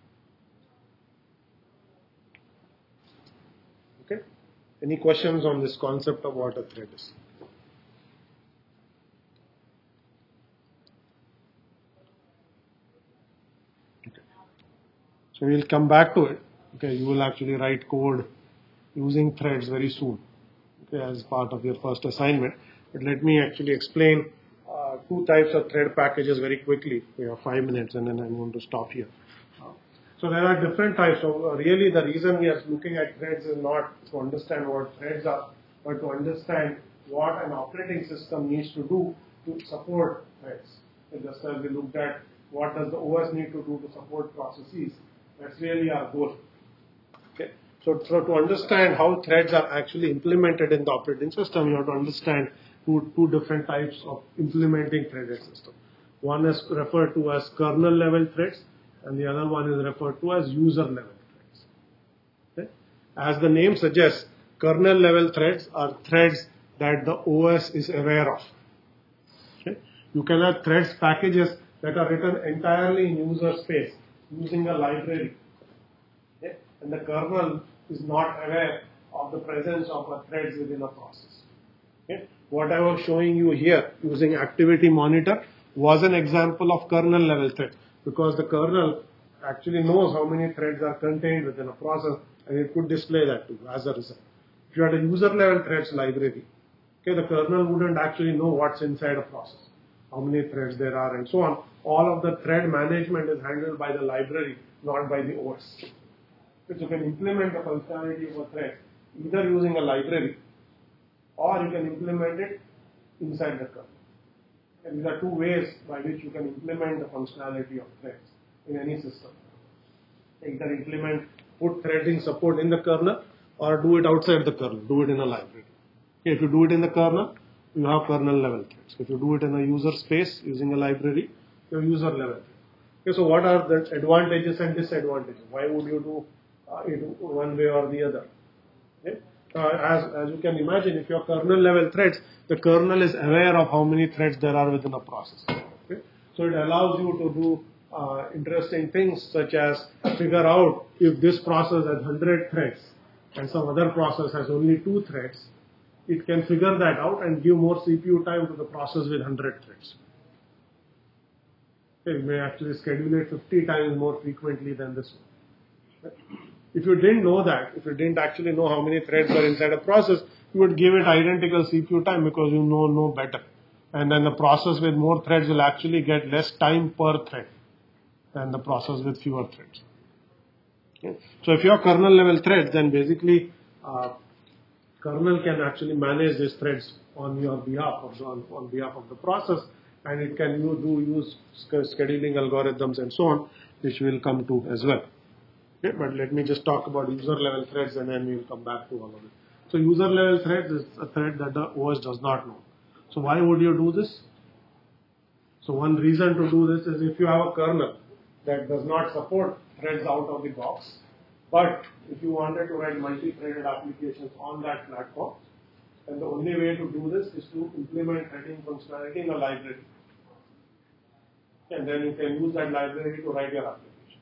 Okay? Any questions on this concept of what a thread is? So we'll come back to it. Okay, you will actually write code using threads very soon, okay, as part of your first assignment. But let me actually explain 2 types of thread packages very quickly. We have 5 minutes and then I'm going to stop here. So there are different types. So really the reason we are looking at threads is not to understand what threads are, but to understand what an operating system needs to do to support threads. And just as we looked at what does the OS need to do to support processes, that's really our goal. Okay. So to understand how threads are actually implemented in the operating system, you have to understand two different types of implementing threaded system. One is referred to as kernel level threads, and the other one is referred to as user level threads. Okay. As the name suggests, kernel level threads are threads that the OS is aware of. Okay. You can have threads packages that are written entirely in user space using a library. Okay. And the kernel is not aware of the presence of a threads within a process. Okay. What I was showing you here using activity monitor was an example of kernel level thread, because the kernel actually knows how many threads are contained within a process and it could display that to you as a result. If you had a user level threads library, okay, the kernel wouldn't actually know what's inside a process, how many threads there are and so on. All of the thread management is handled by the library, not by the OS. So you can implement the functionality of a thread either using a library or you can implement it inside the kernel. And these are 2 ways by which you can implement the functionality of threads in any system. Either implement, put threading support in the kernel or do it outside the kernel, do it in a library. Okay, if you do it in the kernel, you have kernel level threads. If you do it in a user space using a library, you have user level threads. Okay, so what are the advantages and disadvantages? Why would you do it one way or the other? Okay? As you can imagine, if you have kernel level threads, the kernel is aware of how many threads there are within a process. Okay? So it allows you to do interesting things such as figure out if this process has 100 threads and some other process has only 2 threads. It can figure that out and give more CPU time to the process with 100 threads. Okay, you may actually schedule it 50 times more frequently than this one. Okay? If you didn't know that, if you didn't actually know how many threads are inside a process, you would give it identical CPU time because you know better. And then the process with more threads will actually get less time per thread than the process with fewer threads. Okay. So if you have kernel level threads, then basically kernel can actually manage these threads on your behalf, on behalf of the process, and it can use scheduling algorithms and so on, which we'll come to as well. Okay, but let me just talk about user level threads and then we'll come back to all of it. So user level threads is a thread that the OS does not know. So why would you do this? So one reason to do this is if you have a kernel that does not support threads out of the box, but if you wanted to write multi-threaded applications on that platform, then the only way to do this is to implement threading functionality in a library. And then you can use that library to write your application.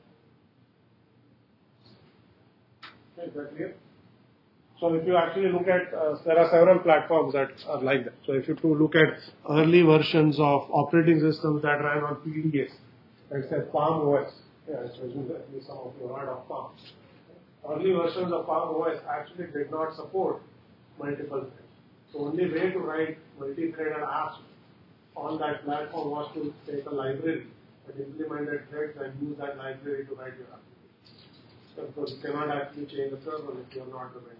Okay, is that clear? So if you actually look at, there are several platforms that are like that. So if you look at early versions of operating systems that ran on PDAs, let's say Palm OS, yeah, especially some of you heard of Palm. Early versions of Palm OS actually did not support multiple threads. The only way to write multi-threaded apps on that platform was to take a library that implemented threads and use that library to write your application. Because you cannot actually change the kernel if you are not the vendor.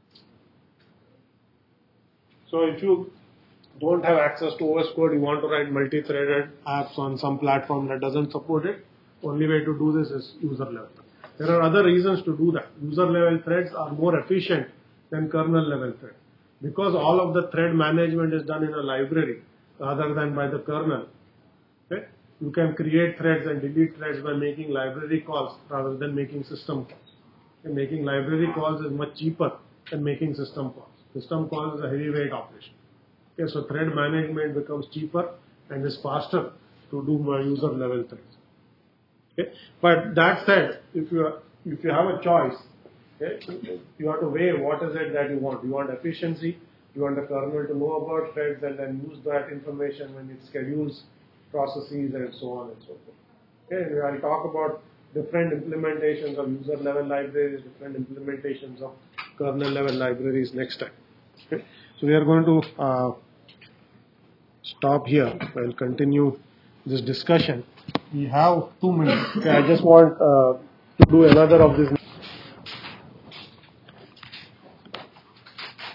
So if you don't have access to OS code, you want to write multi-threaded apps on some platform that doesn't support it, only way to do this is user level. There are other reasons to do that. User level threads are more efficient than kernel level threads. Because all of the thread management is done in a library rather than by the kernel, okay? You can create threads and delete threads by making library calls rather than making system calls. And making library calls is much cheaper than making system calls. System calls is a heavyweight operation. Okay, so thread management becomes cheaper and is faster to do user level threads. Okay, but that said, if you have a choice, okay, you have to weigh what is it that you want. You want efficiency, you want the kernel to know about threads and then use that information when it schedules processes and so on and so forth. Okay, I'll talk about different implementations of user level libraries, different implementations of kernel level libraries next time. Okay, so we are going to stop here. I'll continue this discussion. We have 2 minutes. Okay, I just want to do another of these.